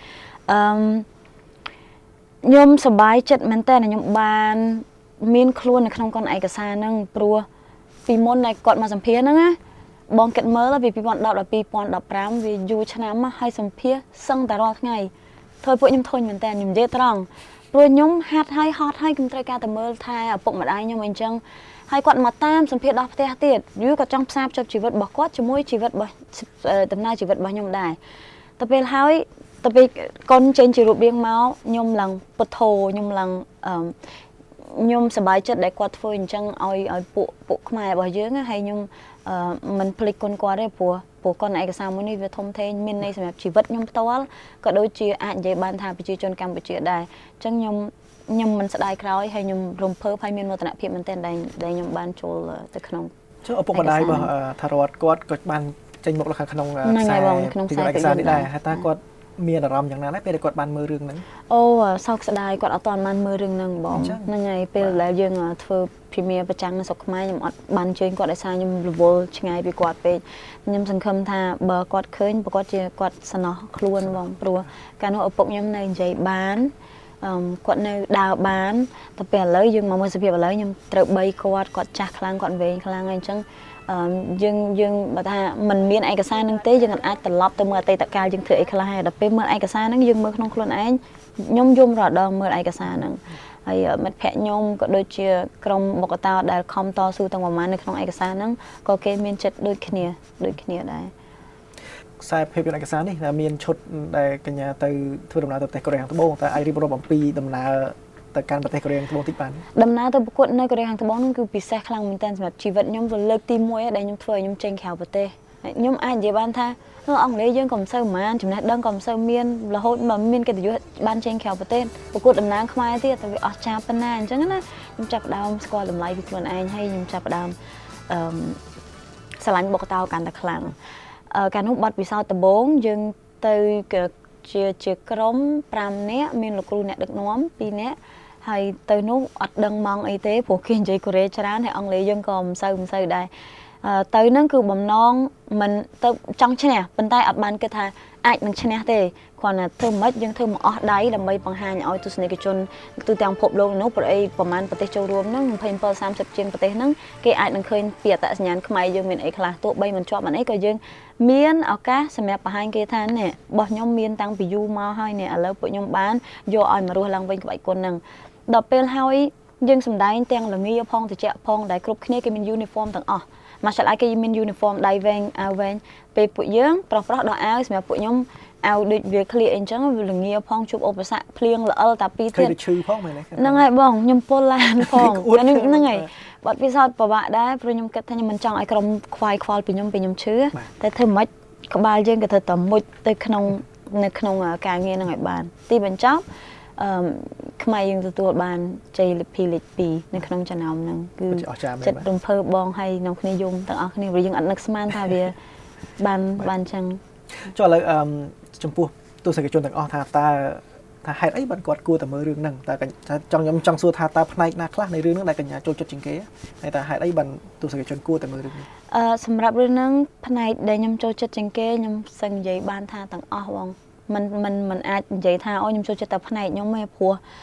ខ្ញុំសប្បាយចិត្តមែនតើខ្ញុំបានមានខ្លួននៅក្នុងកូនឯកសារហ្នឹងព្រោះពីមុនដែលគាត់មកសម្ភារហ្នឹងណាបងគិតមើលពី2010ដល់2015វាយូរឆ្នាំមកហើយសម្ភារសឹងតែរាល់ថ្ងៃធ្វើពួកខ្ញុំធុញមែនតើខ្ញុំនិយាយត្រង់ព្រោះខ្ញុំហាត់ហើយហត់ហើយខ្ញុំត្រូវការតែមើលថែឪពុកម្ដាយខ្ញុំអីចឹងហើយគាត់មកតាមសម្ភារដល់ផ្ទះទៀតយូរគាត់ចង់ផ្សារភ្ជាប់ជីវិតរបស់គាត់ជាមួយជីវិតរបស់ដំណើរជីវិតរបស់ខ្ញុំដែរទៅពេលហើយកូនចេញជារូបរាងមកខ្ញុំឡើងពុទ្ធោខ្ញុំឡើងខ្ញុំសប្បាយចិត្តដែលគាត់ធ្វើអញ្ចឹងឲ្យពួកខ្មែររបស់យើងហើយខ្ញុំមិនភ្លេចគុណគាត់ទេព្រោះកូនឯកសារមួយនេះវាធំធេងមានន័យសម្រាប់ជីវិតខ្ញុំផ្ទាល់ក៏ដូចជាអាចនិយាយបានថាប្រជាជនកម្ពុជាដែរអញ្ចឹងខ្ញុំមិនស្ដាយក្រោយហើយខ្ញុំរំភើបហើយមានមោទនភាពមែនទែនដែលខ្ញុំបានចូលទៅក្នុងចុះឪពុកម្ដាយរបស់ថារតគាត់ក៏បានចេញមកខាងក្នុងខ្សែឯកសារនេះដែរហើយតើគាត់មានអារម្មណ៍យ៉ាងណាដែរពេលគាត់បានមើលរឿងហ្នឹងអូសោកស្ដាយគាត់អត់ទាន់បានមើលរឿងហ្នឹងបងហ្នឹងហើយពេលដែលយើងធ្វើព្រីមៀប្រចាំនៅស្រុកខ្មែរខ្ញុំអត់បានជើញគាត់ដោយសារខ្ញុំរវល់ឆ្ងាយពីគាត់ពេកខ្ញុំសង្ឃឹមថាបើគាត់ឃើញប្រកាសជាគាត់សំណោះខ្លួនបងព្រោះកាលនោះឪពុកខ្ញុំនៅនិយាយបានគាត់នៅដើរបានតែពេលឥឡូវយើងមកមើលសភាពឥឡូវខ្ញុំត្រូវបីគាត់ចាស់ខ្លាំងគាត់វែងខ្លាំងហើយអញ្ចឹងយើងបើថាมันមានឯកសារនឹងទេយើងអាចត្រឡប់ទៅមើលអតីតកាលយើងធ្វើអីខ្លះហើយដល់ពេលមើលឯកសារហ្នឹងយើងមើលក្នុងខ្លួនឯងខ្ញុំយំរដងមើលឯកសារហ្នឹងហើយមិត្តភ័ក្ដិខ្ញុំក៏ដូចជាក្រុមបុកតាដែលខំតស៊ូទាំងប្រមាណនៅក្នុងឯកសារហ្នឹងក៏គេមានចិត្តដូចគ្នាដែរខ្សែភាពយន្តឯកសារនេះមានឈុតដែលកញ្ញាទៅធ្វើដំណើរទៅប្រទេសកូរ៉េខាងត្បូងតែអាចរៀបរាប់អំពីដំណើរទៅកាន់ប្រទេសកូរ៉េខាងត្បូងតិចបានដំណើរទៅប្រកួតនៅកូរ៉េខាងត្បូងហ្នឹងគឺពិសេសខ្លាំងមែនទែនសម្រាប់ជីវិតខ្ញុំលើកទី1ដែលខ្ញុំធ្វើឲ្យខ្ញុំចេញក្រៅប្រទេសខ្ញុំអាចនិយាយបានថាអង់គ្លេសយើងក៏មិនសូវប៉ុន្មានចំណេះដឹងក៏មិនសូវមានរហូតមកមានកិត្តិយសបានចេញក្រៅប្រទេសប្រកួតតំណាងខ្មែរទៀតតែវាអស្ចារ្យប៉ុណ្ណាអញ្ចឹងណាខ្ញុំចាប់ផ្ដើមស្គាល់តម្លៃពីខ្លួនឯងហើយខ្ញុំចាប់ផ្ដើមស្រឡាញ់បុកតោកាន់តែខ្លាំងកាលនោះបាត់ពិសោធន៍ដំបូងយើងទៅជាក្រុម5នាក់មានលោកគ្រូអ្នកដឹកនាំ2នាក់ហើយទៅនោះអត់ដឹងម៉ងអីទេព្រោះគេនិយាយកូរ៉េច្រើនហើយអង់គ្លេសយើងក៏មិនសូវដែរទៅហ្នឹងគឺបំណងមិនទៅចង់ឈ្នះប៉ុន្តែអត់បានគិតថាអាចនឹងឈ្នះទេគ្រាន់តែធ្វើមិនយើងធ្វើមកអស់ដៃដើម្បីបង្ហាញឲ្យទស្សនិកជនទូទាំងពិភពលោកនោះប្រហែលប្រទេសចូលរួមហ្នឹង27 30ជាងប្រទេសហ្នឹងគេអាចនឹងឃើញពីអត្តសញ្ញាណខ្មែរយើងមានអីខ្លះទោះបីមិនជាប់បានអីក៏យើងមានឱកាសសម្រាប់បង្ហាញគេថានេះរបស់ខ្ញុំមានតាំងពីយូរមកហើយនេះឥឡូវពួកខ្ញុំបានយកឲ្យមករស់ឡើងវិញក្បាច់គុនហ្នឹងដល់ពេលហើយយើងសម្ដែងទាំងល្ងាផងត្រជាក់ផងដែលគ្រប់គ្នាគេមាន uniform ទាំងអស់martial art គេមាន uniform ដៃវែងអាវវែងពេលពួកយើងប្រុសដល់អាវសម្រាប់ពួកខ្ញុំអាវដូចវាឃ្លៀអញ្ចឹងវាល្ងាផងជួបឧបសគ្គភ្លៀងល្អិលតែពីរទៀតឈឺផងមែនទេហ្នឹងហើយបងខ្ញុំពុលឡានផងហ្នឹងហើយបាត់ពិសោធន៍ពិបាកដែរព្រោះខ្ញុំគិតថាខ្ញុំមិនចង់ឲ្យក្រុមខ្វាយខ្វល់ពីខ្ញុំឈឺតែធ្វើមិនក្បាលយើងក៏ត្រូវតែមុជទៅនៅក្នុងការងារហ្នឹងឲ្យបានទីបញ្ចប់ខ្មែរយើងទទួលបានជ័យលាភីលេខ2នៅក្នុងចំណោមហ្នឹងគឺចិត្តរំភើបបងហើយក្នុងគ្នាយំទាំងអស់គ្នាព្រោះយើងអត់នឹកស្មានថាវាបានអញ្ចឹងចុះឥឡូវចំពោះទស្សនិកជនទាំងអស់ថាហេតុអីបានគាត់គួរតែមើលរឿងហ្នឹងតែខ្ញុំចង់សួរថាតើផ្នែកណាខ្លះនៃរឿងហ្នឹងដែលកញ្ញាចូលចិត្តជាងគេហើយតើហេតុអីបានទស្សនិកជនគួរតែមើលរឿងនេះសម្រាប់រឿងហ្នឹងផ្នែកដែលខ្ញុំចូលចិត្តជាងគេខ្ញុំសឹងនិយាយបានថាទាំងអស់បងមិនអាចនិយាយថាអូខ្ញុំចូលចិត្តតែផ្នែកខ្ញុំទេព្រោះ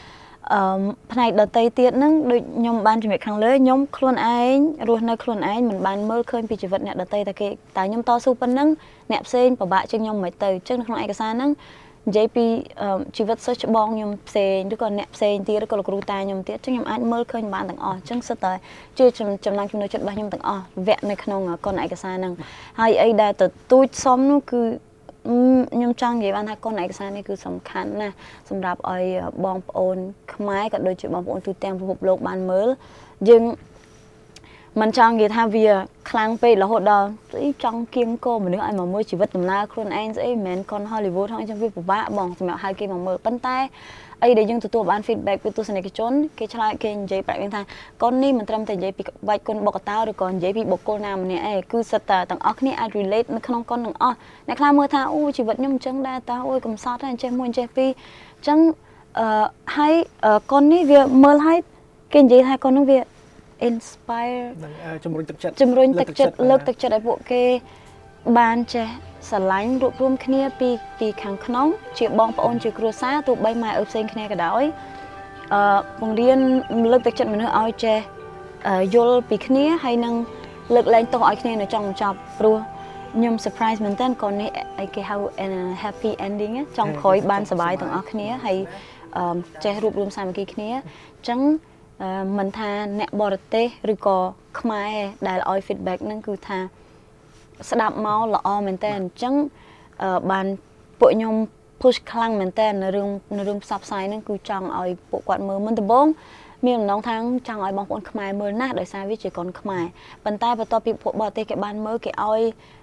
ផ្នែកដតីទៀតហ្នឹងដូចខ្ញុំបានជំរាបខាងលើខ្ញុំខ្លួនឯងរស់នៅខ្លួនឯងមិនបានមើលឃើញពីជីវិតអ្នកដតីតែគេតែខ្ញុំតស៊ូប៉ុណ្ណឹងអ្នកផ្សេងពិបាកជាងខ្ញុំមិនទៅអញ្ចឹងនៅក្នុងឯកសារហ្នឹងនិយាយពីជីវិតសិស្សច្បងខ្ញុំផ្សេងឬក៏អ្នកផ្សេងទៀតឬក៏លោកគ្រូតាខ្ញុំទៀតអញ្ចឹងខ្ញុំអាចមើលឃើញបានទាំងអស់អញ្ចឹងសិតតែជាចំណង់ចំណូលចិត្តរបស់ខ្ញុំទាំងអស់វគ្គនៅក្នុងកុនឯកសារហ្នឹងហើយអីដែលទទូចសមនោះគឺខ្ញុំចង់និយាយបានថាកុនឯកសារនេះគឺសំខាន់ណាស់សម្រាប់ឲ្យបងប្អូនខ្មែរក៏ដូចជាបងប្អូនទូទាំងពិភពលោកបានមើលយើងមិនចង់និយាយថាវាខ្លាំងពេករហូតដល់ចង់គៀងគោមនុស្សឲ្យមកមើលជីវិតដំណើរខ្លួនឯងស្អីមិនមែនកុន Hollywood ហ្នឹងអញ្ចឹងវាពិបាកបងសម្រាប់ឲ្យគេមកមើលប៉ុន្តែអីដែលយើងទទួលបាន feedback ពីទស្សនិកជនគេឆ្លើយគេនិយាយប្រាប់យើងថាកុននេះមិនត្រឹមតែនិយាយពីក្បាច់គុនបុកតោឬក៏និយាយពីបុគ្គលណាម្នាក់ឯងគឺសិតតែទាំងអស់គ្នាអាច relate នៅក្នុងកុនទាំងអស់អ្នកខ្លះមើលថាអូជីវិតខ្ញុំអញ្ចឹងដែរតើអូយកំសត់ហើយអញ្ចេះមួយអញ្ចេះពីរអញ្ចឹងហើយកុននេះវាមើលឲ្យគេនិយាយថាកុននោះវា inspire ជំរុញទឹកចិត្តលើកទឹកចិត្តឲ្យពួកគេបានចេះស្រឡាញ់រួបរวมគ្នាពីខាងក្នុងជាបងប្អូនជាគ្រួសារទោះបីម៉ែឪផ្សេងគ្នាក៏ដោយបង្រៀនលើកទឹកចិត្តមនុស្សឲ្យចេះយល់ពីគ្នាហើយនឹងលើកលែងទោសឲ្យគ្នានៅចុងបញ្ចប់ព្រោះខ្ញុំ surprise មែនតើកូននេះគេហៅ happy ending ចង់ក្រោយបានសុបាយទាំងអស់គ្នាហើយចេះរួបរวมសាមគ្គីគ្នាអញ្ចឹងមិនថាអ្នកបរទេសឬក៏ខ្មែរដែលឲ្យ feedback ហ្នឹងគឺថាស្ដាប់មកល្អមែនតើអញ្ចឹងបានពួកខ្ញុំ push ខ្លាំងមែនតើនៅរឿងផ្សព្វផ្សាយហ្នឹងគឺចង់ឲ្យពួកគាត់មើលមុនដំបូងមានបំណងថាចង់ឲ្យបងប្អូនខ្មែរមើលណាស់ដោយសារវាជាកូនខ្មែរប៉ុន្តែបន្ទាប់ពីពួកបរទេសគេបានមើលគេឲ្យ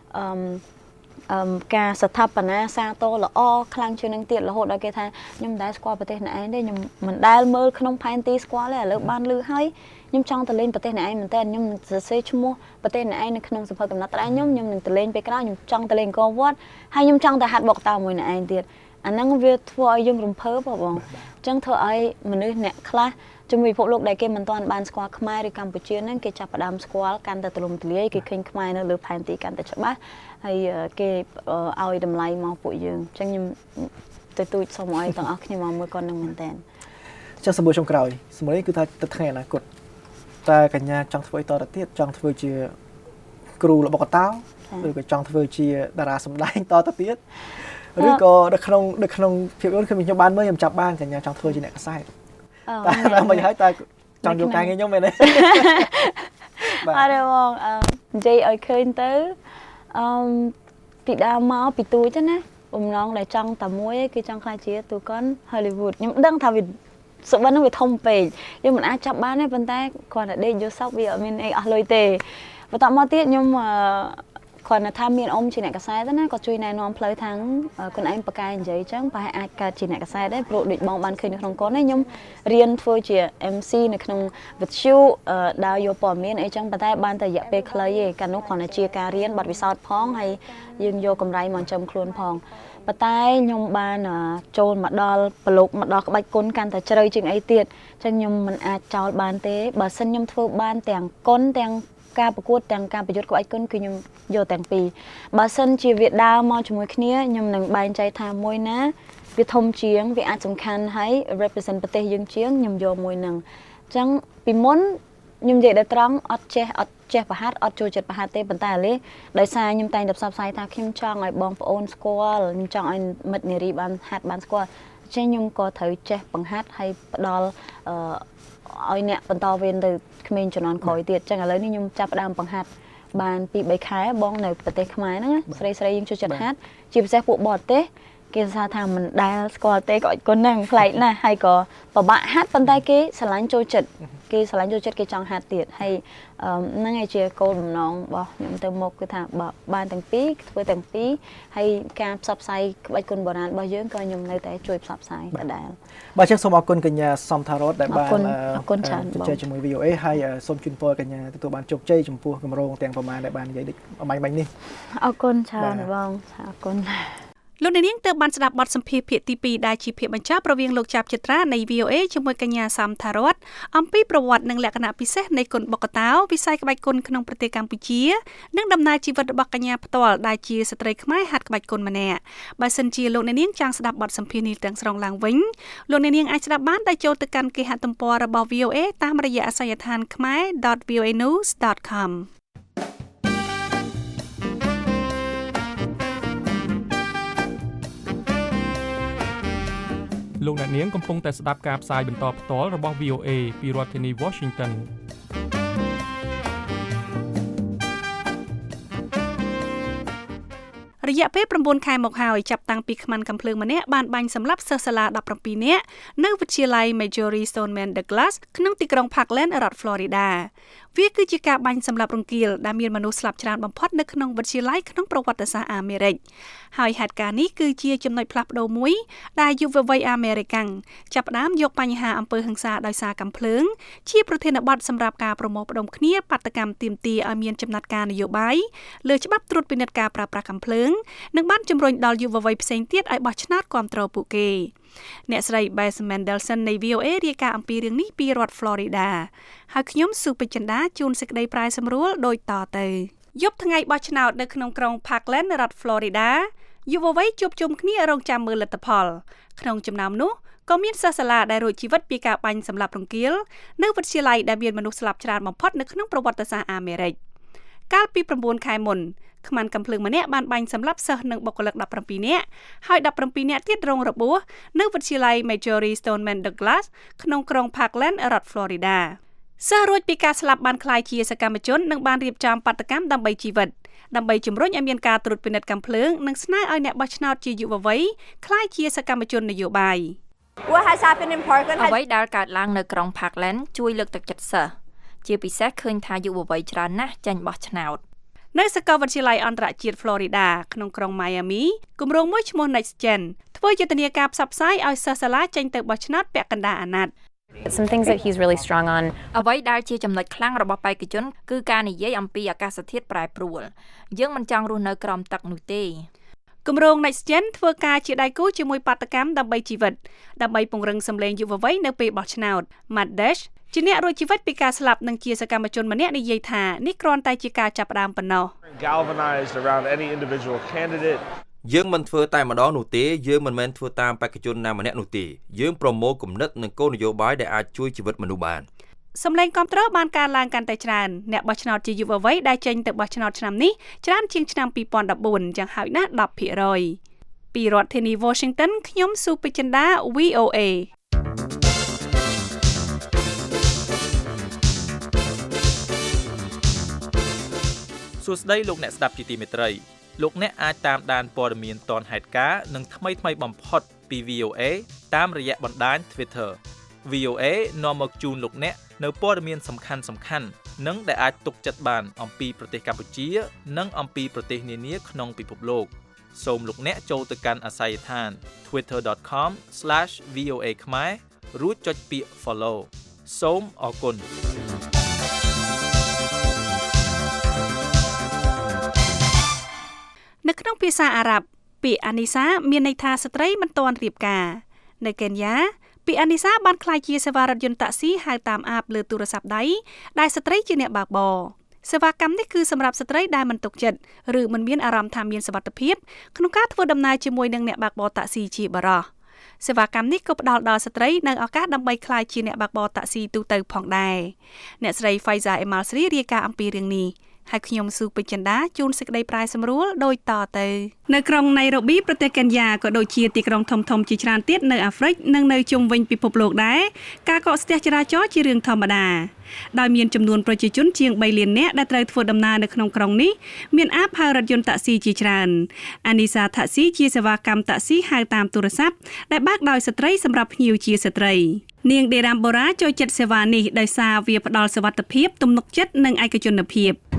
ការស្ថាបនាសាទរល្អខ្លាំងជាងនឹងទៀតរហូតដល់គេថាខ្ញុំមិនដែលស្គាល់ប្រទេសណែឯងទេខ្ញុំមិនដែលមើលក្នុងផែនទីស្គាល់ទេឥឡូវបានឮហើយខ្ញុំចង់ទៅលេងប្រទេសណែឯងមែនតើខ្ញុំនឹងសរសេរឈ្មោះប្រទេសណែឯងនៅក្នុងសៀវភៅកំណត់ត្រាខ្ញុំនឹងទៅលេងពេលក្រោយខ្ញុំចង់ទៅលេងអង្គរវត្តហើយខ្ញុំចង់ទៅហាត់បុកតោមួយណែឯងទៀតអាហ្នឹងវាធ្វើឲ្យយើងរំភើបបងអញ្ចឹងធ្វើឲ្យមនុស្សអ្នកខ្លះជាមួយពិភពលោកដែលគេមិនទាន់បានស្គាល់ខ្មែរឬកម្ពុជាហ្នឹងគេចាប់ផ្ដើមស្គាល់កាន់តែទូលំទូលាយគេឃើញខ្មែរនៅលើផែនទីកាន់តែច្បាស់ហើយគេឲ្យតម្លៃមកពួកយើងអញ្ចឹងខ្ញុំទៅទូចសូមឲ្យទាំងអស់គ្នាមកមើលគាត់នឹងមែនតើចុះសម្បូរចុងក្រោយសម្បូរនេះគឺថាទៅថ្ងៃអនាគតតើកញ្ញាចង់ធ្វើអីតទៅទៀតចង់ធ្វើជាគ្រូរបស់កតោឬក៏ចង់ធ្វើជាតារាសម្ដែងតទៅទៀតឬក៏នៅក្នុងភាពយន្តគឺខ្ញុំបានមើលខ្ញុំចាប់បានកញ្ញាចង់ធ្វើជាអ្នកខ្សែតែមិនហើយតើចង់យកការងារខ្ញុំមែនទេអរបងនិយាយឲ្យឃើញទៅពីដើមមកពីទូចណាបំណងដែលចង់តែមួយគឺចង់ខ្លាចជាទូកុន Hollywood ខ្ញុំដឹងថាវាសុបិននឹងវាធំពេកយើងមិនអាចចាប់បានទេប៉ុន្តែគ្រាន់តែដេកយកសោកវាអត់មានអីអស់លុយទេបន្តមកទៀតខ្ញុំគ្រាន់តែថាមានអ៊ំជាអ្នកកសែតណាគាត់ជួយណែនាំផ្លូវທາງខ្លួនឯងបកកាយនិយាយអញ្ចឹងប្រហែលអាចកើតជាអ្នកកសែតដែរព្រោះដូចបងបានឃើញនៅក្នុងកូននេះខ្ញុំរៀនធ្វើជា MC នៅក្នុងវិទ្យុដើរយកព័ត៌មានអីចឹងប៉ុន្តែបានតែរយៈពេលខ្លីទេកាលនោះគ្រាន់តែជាការរៀនបទពិសោធន៍ផងហើយយើងយកកម្រៃមកចំខ្លួនផងប៉ុន្តែខ្ញុំបានចូលមកដល់ប្រឡូកមកដល់ក្បាច់គុនកាន់តែជ្រៅជាងអីទៀតអញ្ចឹងខ្ញុំមិនអាចចោលបានទេបើសិនខ្ញុំធ្វើបានទាំងគុនទាំងការប្រកួតទាំងការប្រយុទ្ធក្បាច់គុនគឺខ្ញុំយកទាំងពីរបើសិនជាវាដើរមកជាមួយគ្នាខ្ញុំនឹងបែងចែកថាមួយណាវាធំជាងវាអាចសំខាន់ហើយ represent ប្រទេសយើងជាងខ្ញុំយកមួយនឹងអញ្ចឹងពីមុនខ្ញុំនិយាយដល់ត្រង់អត់ចេះប្រហាត់អត់ចូលចិត្តប្រហាត់ទេប៉ុន្តែឥឡូវដោយសារខ្ញុំតែងតែផ្សព្វផ្សាយថាខ្ញុំចង់ឲ្យបងប្អូនស្គាល់ខ្ញុំចង់ឲ្យមិត្តនារីបានហាត់បានស្គាល់អញ្ចឹងខ្ញុំក៏ត្រូវចេះបង្ហាត់ហើយផ្ដល់ឲ្យអ្នកបន្តវេនទៅក្មេងជំនាន់ក្រោយទៀតអញ្ចឹងឥឡូវនេះខ្ញុំចាប់ផ្ដើមបង្ហាត់បាន2-3ខែបងនៅប្រទេសខ្មែរហ្នឹងស្រីយើងចូលចិត្តហាត់ជាពិសេសពួកបរទេសគេថាមិនដែលស្គាល់ទេក៏គុនហ្នឹងប្លែកណាស់ហើយក៏ពិបាកហាត់ប៉ុន្តែគេស្រឡាញ់ចូលចិត្តគេចង់ហាត់ទៀតហើយហ្នឹងឯងជាគោលបំណងរបស់ខ្ញុំទៅមុខគឺថាបានទាំងពីរធ្វើទាំងពីរហើយការផ្សព្វផ្សាយក្បាច់គុនបុរាណរបស់យើងក៏ខ្ញុំនៅតែជួយផ្សព្វផ្សាយដដែលបាទចឹងសូមអរគុណកញ្ញាសំថារតដែលបានអរគុណច្រើនជជែកជាមួយ VOA ហើយសូមជូនពរកញ្ញាទទួលបានជោគជ័យចំពោះគម្រោងទាំងប្រមាណដែលបាននិយាយដូចបាញ់នេះអរគុណច្រើនបងអរគុណលោកអ្នកនាងទើបបានស្ដាប់បទសម្ភាសន៍ភាគទី2ដែលជាភាគបញ្ចប់រវាងលោកចាប់ចិត្រានៃ VOA ជាមួយកញ្ញាសំថារតអំពីប្រវត្តិនិងលក្ខណៈពិសេសនៃគុនបុក្កតោវិស័យក្បាច់គុនក្នុងប្រទេសកម្ពុជានិងដំណើរជីវិតរបស់កញ្ញាផ្ទាល់ដែលជាស្ត្រីខ្មែរហាត់ក្បាច់គុនម្នាក់បើសិនជាលោកអ្នកនាងចង់ស្ដាប់បទសម្ភាសន៍នេះទាំងស្រុងឡើងវិញលោកអ្នកនាងអាចស្ដាប់បានដោយចូលទៅកាន់គេហទំព័ររបស់ VOA តាមរយៈអាសយដ្ឋានkhmer.voanews.com លោកអ្នកនាងកំពុងតែស្ដាប់ការផ្សាយបន្តផ្ទាល់របស់ VOA ពីរដ្ឋធានី Washington រយៈពេល9ខែមកហើយចាប់តាំងពីខ្មាន់កំភ្លើងម្នាក់បានបាញ់សម្លាប់សិស្សសាលា17នាក់នៅវិទ្យាល័យ Marjory Stoneman Douglas ក្នុងទីក្រុង Parkland រដ្ឋ Florida វាគឺជាការបាញ់សម្លាប់រង្គាលដែលមានមនុស្សស្លាប់ច្រើនបំផុតនៅក្នុងវិទ្យាល័យក្នុងប្រវត្តិសាស្ត្រអាមេរិកហើយហេតុការណ៍នេះគឺជាចំណុចផ្លាស់ប្ដូរមួយដែលយុវវ័យអាមេរិកាំងចាប់ផ្ដើមយកបញ្ហាអំពើហិង្សាដោយសារកាំភ្លើងជាប្រធានបទសម្រាប់ការប្រមូលផ្ដុំគ្នាបាតកម្មទាមទារឲ្យមានចំណាត់ការនយោបាយលើច្បាប់ត្រួតពិនិត្យការប្រើប្រាស់កាំភ្លើងនិងបានជំរុញដល់យុវវ័យផ្សេងទៀតឲ្យបោះឆ្នោតគាំទ្រពួកគេអ្នកស្រី Beth Mendelson នៃ VOA រាយការណ៍អំពីរឿងនេះពីរដ្ឋ Florida ហើយខ្ញុំស៊ូពេជ្រចិន្តាជូនសេចក្តីប្រាយសម្រួលដូចតទៅយប់ថ្ងៃបោះឆ្នោតនៅក្នុងក្រុង Parkland រដ្ឋ Florida យុវវ័យជួបជុំគ្នារងចាំមើលលទ្ធផលក្នុងចំណោមនោះក៏មានសិស្សសាលាដែលរួចជីវិតពីការបាញ់សម្លាប់រង្គាលនៅវិទ្យាល័យដែលមានមនុស្សស្លាប់ច្រើនបំផុតនៅក្នុងប្រវត្តិសាស្ត្រអាមេរិកកាលពី9ខែមុនខ្មាន់កំភ្លើងម្នាក់បានបាញ់សម្លាប់សិស្សនិងបុគ្គលិក17នាក់ហើយ17នាក់ទៀតរងរបួសនៅវិទ្យាល័យ Marjory Stoneman Douglas ក្នុងក្រុង Parkland រដ្ឋ Florida សិស្សរួចពីការស្លាប់បានក្លាយជាសកម្មជននិងបានរៀបចំបាតកម្មដើម្បីជីវិតដើម្បីជំរុញឲ្យមានការត្រួតពិនិត្យកាំភ្លើងនិងស្នើឲ្យអ្នកបោះឆ្នោតជាយុវវ័យក្លាយជាសកម្មជននយោបាយអ្វីដែលកើតឡើងនៅក្រុង Parkland ជួយលើកទឹកចិត្តសិស្សជាពិសេសឃើញថាយុវវ័យច្រើនណាស់ចាញ់បោះឆ្នោតនៅសាកលវិទ្យាល័យអន្តរជាតិ Florida ក្នុងក្រុង Miami គម្រោងមួយឈ្មោះ Next Gen ធ្វើយុទ្ធនាការផ្សព្វផ្សាយឲ្យសិស្សសាលាចេញទៅបោះឆ្នោតពាក់កណ្ដាលអាណត្តិ Some things that he's really strong on អ្វីដែលជាចំណុចខ្លាំងរបស់បេក្ខជនគឺការនិយាយអំពីអាកាសធាតុប្រែប្រួលយើងមិនចង់រស់នៅក្រោមទឹកនោះទេគម្រោង Next Gen ធ្វើការជាដៃគូជាមួយបាតកម្មដើម្បីជីវិតដើម្បីពង្រឹងសម្លេងយុវវ័យនៅពេលបោះឆ្នោត Matt Dash ជាអ្នករួចជីវិតពីការស្លាប់និងជាសកម្មជនម្នាក់និយាយថានេះគ្រាន់តែជាការចាប់ផ្ដើមប៉ុណ្ណោះយើងមិនធ្វើតែម្ដងនោះទេយើងមិនមែនធ្វើតាមបេក្ខជនណាម្នាក់នោះទេយើងប្រមូលគំនិតនិងគោលនយោបាយដែលអាចជួយជីវិតមនុស្សបានសម្លេងគាំទ្របានកើនឡើងកាន់តែច្រើនអ្នកបោះឆ្នោតជាយុវវ័យដែលចេញទៅបោះឆ្នោតឆ្នាំនេះច្រើនជាងឆ្នាំ2014យ៉ាងហោចណាស់ 10% ពីរដ្ឋធានី Washington ខ្ញុំស៊ូពេជ្រចិន្តា VOA សួស្តីលោកអ្នកស្ដាប់ជាទីមេត្រីលោកអ្នកអាចតាមដានព័ត៌មានទាន់ហេតុការណ៍និងថ្មីបំផុតពី VOA តាមរយៈបណ្ដាញ Twitter VOA នាំមកជូនលោកអ្នកនៅព័ត៌មានសំខាន់និងដែលអាចទុកចិត្តបានអំពីប្រទេសកម្ពុជានិងអំពីប្រទេសនានាក្នុងពិភពលោកសូមលោកអ្នកចូលទៅកាន់អាសយដ្ឋាន twitter.com/voa ខ្មែររួចចុចពាក្យ follow សូមអរគុណនៅក្នុងភាសាអារ៉ាប់ពាក្យអានីសាមានន័យថាស្ត្រីមិនទាន់រៀបការនៅកេនយ៉ាពាក្យអានីសាបានក្លាយជាសេវារថយន្តតាក់ស៊ីហៅតាមអាបលើទូរស័ព្ទដៃដែលស្ត្រីជាអ្នកបើកបរសេវាកម្មនេះគឺសម្រាប់ស្ត្រីដែលមិនទុកចិត្តឬមិនមានអារម្មណ៍ថាមានសុវត្ថិភាពក្នុងការធ្វើដំណើរជាមួយនឹងអ្នកបើកបរតាក់ស៊ីជាបរិសុទ្ធសេវាកម្មនេះក៏ផ្ដល់ដល់ស្ត្រីនៅឱកាសដើម្បីក្លាយជាអ្នកបើកបរតាក់ស៊ីទូទៅផងដែរអ្នកស្រី Faiza Emalsri រាយការណ៍អំពីរឿងនេះហើយខ្ញុំស៊ូពេជ្រចិន្តាជូនសេចក្តីប្រាយសម្រួលដូចតទៅនៅក្រុង Nairobi ប្រទេសកេនយ៉ាក៏ដូចជាទីក្រុងធំៗជាច្រើនទៀតនៅអាហ្វ្រិកនិងនៅជុំវិញពិភពលោកដែរការកកស្ទះចរាចរណ៍ជារឿងធម្មតាដោយមានចំនួនប្រជាជនជាង3លាននាក់ដែលត្រូវធ្វើដំណើរនៅក្នុងក្រុងនេះមានអាបហៅរថយន្តតាក់ស៊ីជាច្រើនអានីសាតាក់ស៊ីជាសេវាកម្មតាក់ស៊ីហៅតាមទូរស័ព្ទដែលបើកដោយស្ត្រីសម្រាប់ភ្ញៀវជាស្ត្រីនាងដេរ៉ាំបូរ៉ាចូលចិត្តសេវានេះដោយសារវាផ្ដល់សុវត្ថិភាពទំនុកចិត្តនិងឯកជនភាព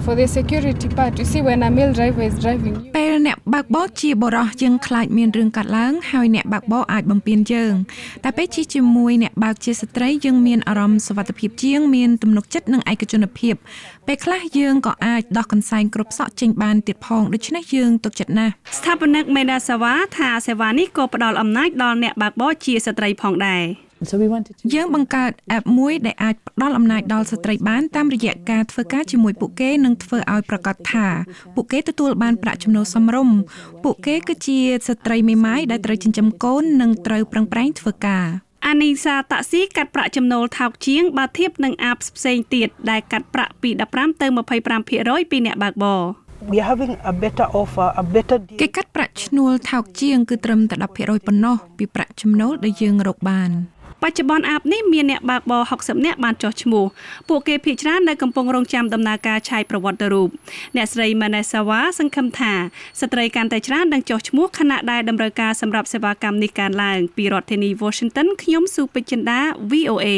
for the security part. You see, when a male driver is driving, ពេលអ្នកបើកបរជាបុរសយើងខ្លាចមានរឿងកាត់ឡើងហើយអ្នកបើកបរអាចបំពានយើងតែពេលជិះជាមួយអ្នកបើកជាស្ត្រីយើងមានអារម្មណ៍សុវត្ថិភាពជាងមានទំនុកចិត្តនិងឯកជនភាពពេលខ្លះយើងក៏អាចដោះកន្សែងគ្រប់សក់ចេញបានទៀតផងដូច្នេះយើងទុកចិត្តណាស់ស្ថាបនិកមេដាសាវ៉ាថាសេវានេះក៏ផ្ដល់អំណាចដល់អ្នកបើកបរជាស្ត្រីផងដែរយើងបង្កើត app មួយដែលអាចផ្ដល់អំណាចដល់ស្ត្រីបានតាមរយៈការធ្វើការជាមួយពួកគេនិងធ្វើឲ្យប្រកាសថាពួកគេទទួលបានប្រាក់ចំណូលសមរម្យពួកគេគឺជាស្ត្រីមេម៉ាយដែលត្រូវចិញ្ចឹមកូននិងត្រូវប្រឹងប្រែងធ្វើការអានីសាតាក់ស៊ីកាត់ប្រាក់ចំណូលថោកជាងបើធៀបនឹង app ផ្សេងទៀតដែលកាត់ប្រាក់ពី15ទៅ 25% ពីអ្នកបើកបរ We are having a better offer, a better deal. គេកាត់ប្រាក់ឈ្នួលថោកជាងគឺត្រឹមតែ 10% ប៉ុណ្ណោះពីប្រាក់ចំណូលដែលយើងរកបានបច្ចុប្បន្ន app នេះមានអ្នកបើកបរ60នាក់បានចុះឈ្មោះពួកគេភាគច្រើននៅកំពុងរងចាំដំណើរការឆាយប្រវត្តិរូបអ្នកស្រី Manasawa សង្ឃឹមថាស្ត្រីកាន់តែច្រើននឹងចុះឈ្មោះខណៈដែលតម្រូវការសម្រាប់សេវាកម្មនេះកើនឡើងពីរដ្ឋធានី Washington ខ្ញុំស៊ូពេជ្រចិន្តា VOA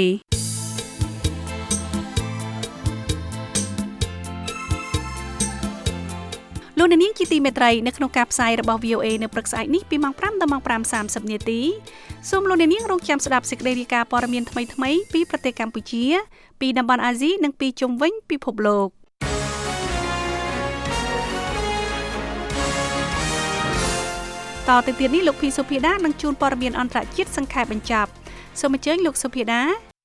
លោកនាងជាទីមេត្រីនៅក្នុងការផ្សាយរបស់ VOA នៅព្រឹកស្អែកនេះពីម៉ោង5ដល់ម៉ោង 5:30 នាទីសូមលោកនាងរងចាំស្ដាប់សេចក្តីរាយការណ៍ព័ត៌មានថ្មីៗពីប្រទេសកម្ពុជាពីតំបន់អាស៊ីនិងពីជុំវិញពិភពលោកតទៅទៀតនេះលោកភីសុភាដានឹងជូនព័ត៌មានអន្តរជាតិសង្ខេបបញ្ចប់សូមអញ្ជើញលោកសុភាដា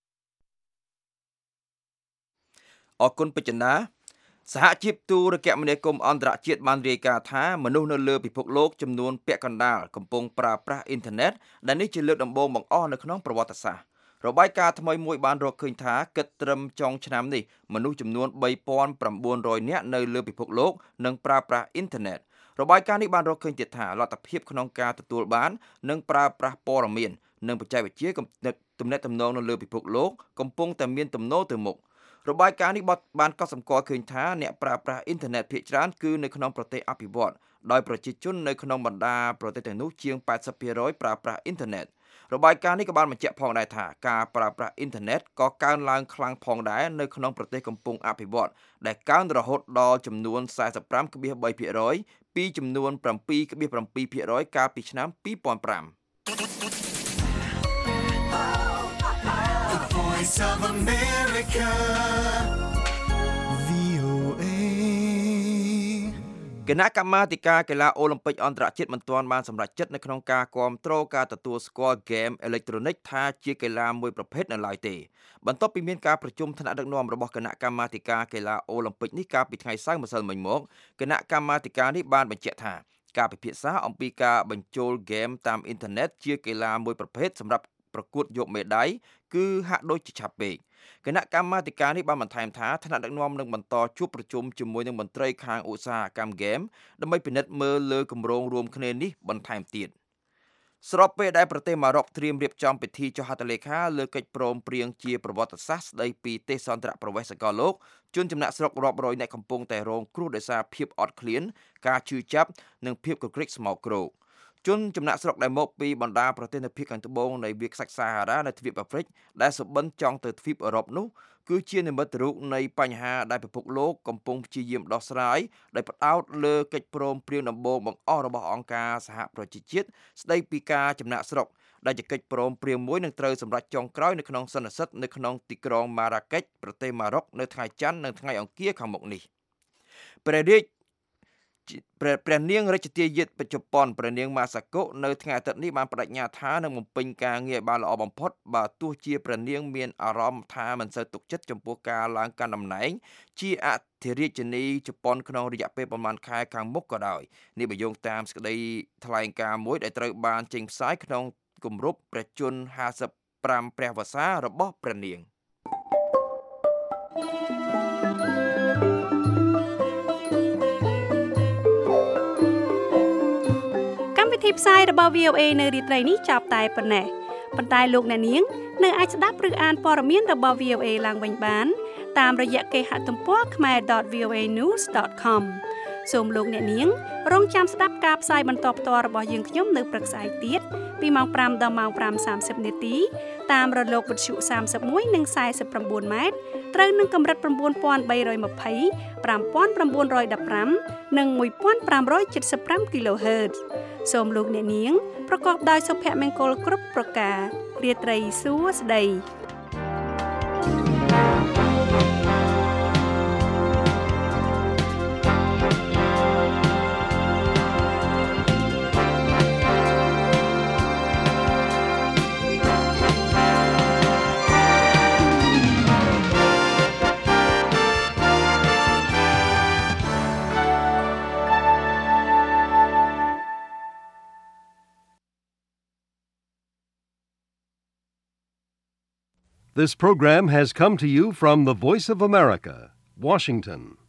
អរគុណពេជ្រណាសហជីពទូរគមនាគមន៍អន្តរជាតិបានរាយការណ៍ថាមនុស្សនៅលើពិភពលោកចំនួនពាក់កណ្ដាលកំពុងប្រើប្រាស់អ៊ីនធឺណិតដែលនេះជាលើកដំបូងបង្អស់នៅក្នុងប្រវត្តិសាស្ត្ររបាយការណ៍ថ្មីមួយបានរកឃើញថាគិតត្រឹមចុងឆ្នាំនេះមនុស្សចំនួន 3,900 នាក់នៅលើពិភពលោកនឹងប្រើប្រាស់អ៊ីនធឺណិតរបាយការណ៍នេះបានរកឃើញទៀតថាលទ្ធភាពក្នុងការទទួលបាននិងប្រើប្រាស់ព័ត៌មាននិងបច្ចេកវិទ្យាទំនាក់ទំនងនៅលើពិភពលោកកំពុងតែមានទំនោរទៅមុខរបាយការណ៍នេះបានកត់សម្គាល់ឃើញថាអ្នកប្រើប្រាស់អ៊ីនធឺណិតភាគច្រើនគឺនៅក្នុងប្រទេសអភិវឌ្ឍន៍ដោយប្រជាជននៅក្នុងបណ្ដាប្រទេសទាំងនោះជាង 80% ប្រើប្រាស់អ៊ីនធឺណិតរបាយការណ៍នេះក៏បានបញ្ជាក់ផងដែរថាការប្រើប្រាស់អ៊ីនធឺណិតក៏កើនឡើងខ្លាំងផងដែរនៅក្នុងប្រទេសកំពុងអភិវឌ្ឍន៍ដែលកើនរហូតដល់ចំនួន 45.3% ពីចំនួន 7.7% កាលពីឆ្នាំ 2005 Voice of America, VOA គណៈកម្មាធិការកីឡាអូឡ িম্প ិកអន្តរជាតិមិនទាន់បានសម្រេចចិត្តនៅក្នុងការគាំទ្រការទទួលស្គាល់ហ្គេមអេឡិចត្រូនិកថាជាកីឡាមួយប្រភេទនៅឡើយទេបន្ទាប់ពីមានការប្រជុំថ្នាក់ដឹកនាំរបស់គណៈកម្មាធិការកីឡាអូឡ িম্প ិកនេះកាលពីថ្ងៃសៅរ៍ម្សិលមិញមកគណៈកម្មាធិការនេះបានបញ្ជាក់ថាការពិភាក្សាអំពីការបញ្ចូលហ្គេមតាមអ៊ីនធឺណិតជាកីឡាមួយប្រភេទសម្រាប់ប្រកួតយកមេដាយគឺហាក់ដូចជាឆាប់ពេកគណៈកម្មាធិការនេះបានបន្ថែមថាថ្នាក់ដឹកនាំនឹងបន្តជួបប្រជុំជាមួយនឹងមន្ត្រីខាងឧស្សាហកម្មហ្គេមដើម្បីពិនិត្យមើលលើគម្រោងរួមគ្នានេះបន្ថែមទៀតស្របពេលដែលប្រទេសម៉ារ៉ុកត្រៀមរៀបចំពិធីចុះហត្ថលេខាលើកិច្ចព្រមព្រៀងជាប្រវត្តិសាស្ត្រស្តីពីទេសន្តរប្រវេសកលលោកជនចំណាក់ស្រុករាប់រយអ្នកកំពុងតែរងគ្រោះដោយសារភាពអត់ឃ្លានការឈឺចាប់និងភាពកក្រែកស្មោកគ្រោកជនចំណាក់ស្រុកដែលមកពីបណ្ដាប្រទេសនៅភាគខាងត្បូងនៃវាលខ្សាច់សាហារ៉ានៅទ្វីបអាហ្វ្រិកដែលសុបិនចង់ទៅទ្វីបអឺរ៉ុបនោះគឺជានិមិត្តរូបនៃបញ្ហាដែលពិភពលោកកំពុងព្យាយាមដោះស្រាយដោយផ្ដោតលើកិច្ចព្រមព្រៀងដំបូងបង្អស់របស់អង្គការសហប្រជាជាតិស្ដីពីការចំណាក់ស្រុកដែលជាកិច្ចព្រមព្រៀងមួយនឹងត្រូវសម្រេចចុងក្រោយនៅក្នុងសន្និសីទនៅក្នុងទីក្រុងម៉ារ៉ាកេចប្រទេសម៉ារ៉ុកនៅថ្ងៃច័ន្ទនិងថ្ងៃអង្គារខាងមុខនេះព្រះនាងរាជទាយាទជប៉ុនព្រះនាងម៉ាសាកូនៅថ្ងៃអាទិត្យនេះបានបដិញ្ញាថានឹងបំពេញការងារបានល្អបំផុតបើទោះជាព្រះនាងមានអារម្មណ៍ថាមិនសូវទុកចិត្តចំពោះការឡើងកាន់តំណែងជាអធិរាជនីជប៉ុនក្នុងរយៈពេលប្រមាណខែខាងមុខក៏ដោយនេះបញ្យងតាមសេចក្តីថ្លែងការណ៍មួយដែលត្រូវបានចេញផ្សាយក្នុងគម្រប់ព្រះជន្ម55ព្រះវស្សារបស់ព្រះនាងវិធីផ្សាយរបស់ VOA នៅរាត្រីនេះចាប់តែប៉ុណ្ណេះប៉ុន្តែលោកអ្នកនាងនៅអាចស្ដាប់ឬអានព័ត៌មានរបស់ VOA ឡើងវិញបានតាមរយៈគេហទំព័រ khmer.voanews.com សូមលោកអ្នកនាងរងចាំស្ដាប់ការផ្សាយបន្តផ្ទាល់របស់យើងខ្ញុំនៅព្រឹកស្អែកទៀតពីម៉ោង5ដល់ម៉ោង 5:30 នាទីតាមរលកវិទ្យុ31និង49ម៉ែត្រត្រូវនឹងកម្រិត 9320 5915 និង 1575 kHz សូមលោកអ្នកនាងប្រកបដោយសុភមង្គលគ្រប់ប្រការរាត្រីសួស្តី This program has come to you from the Voice of America, Washington.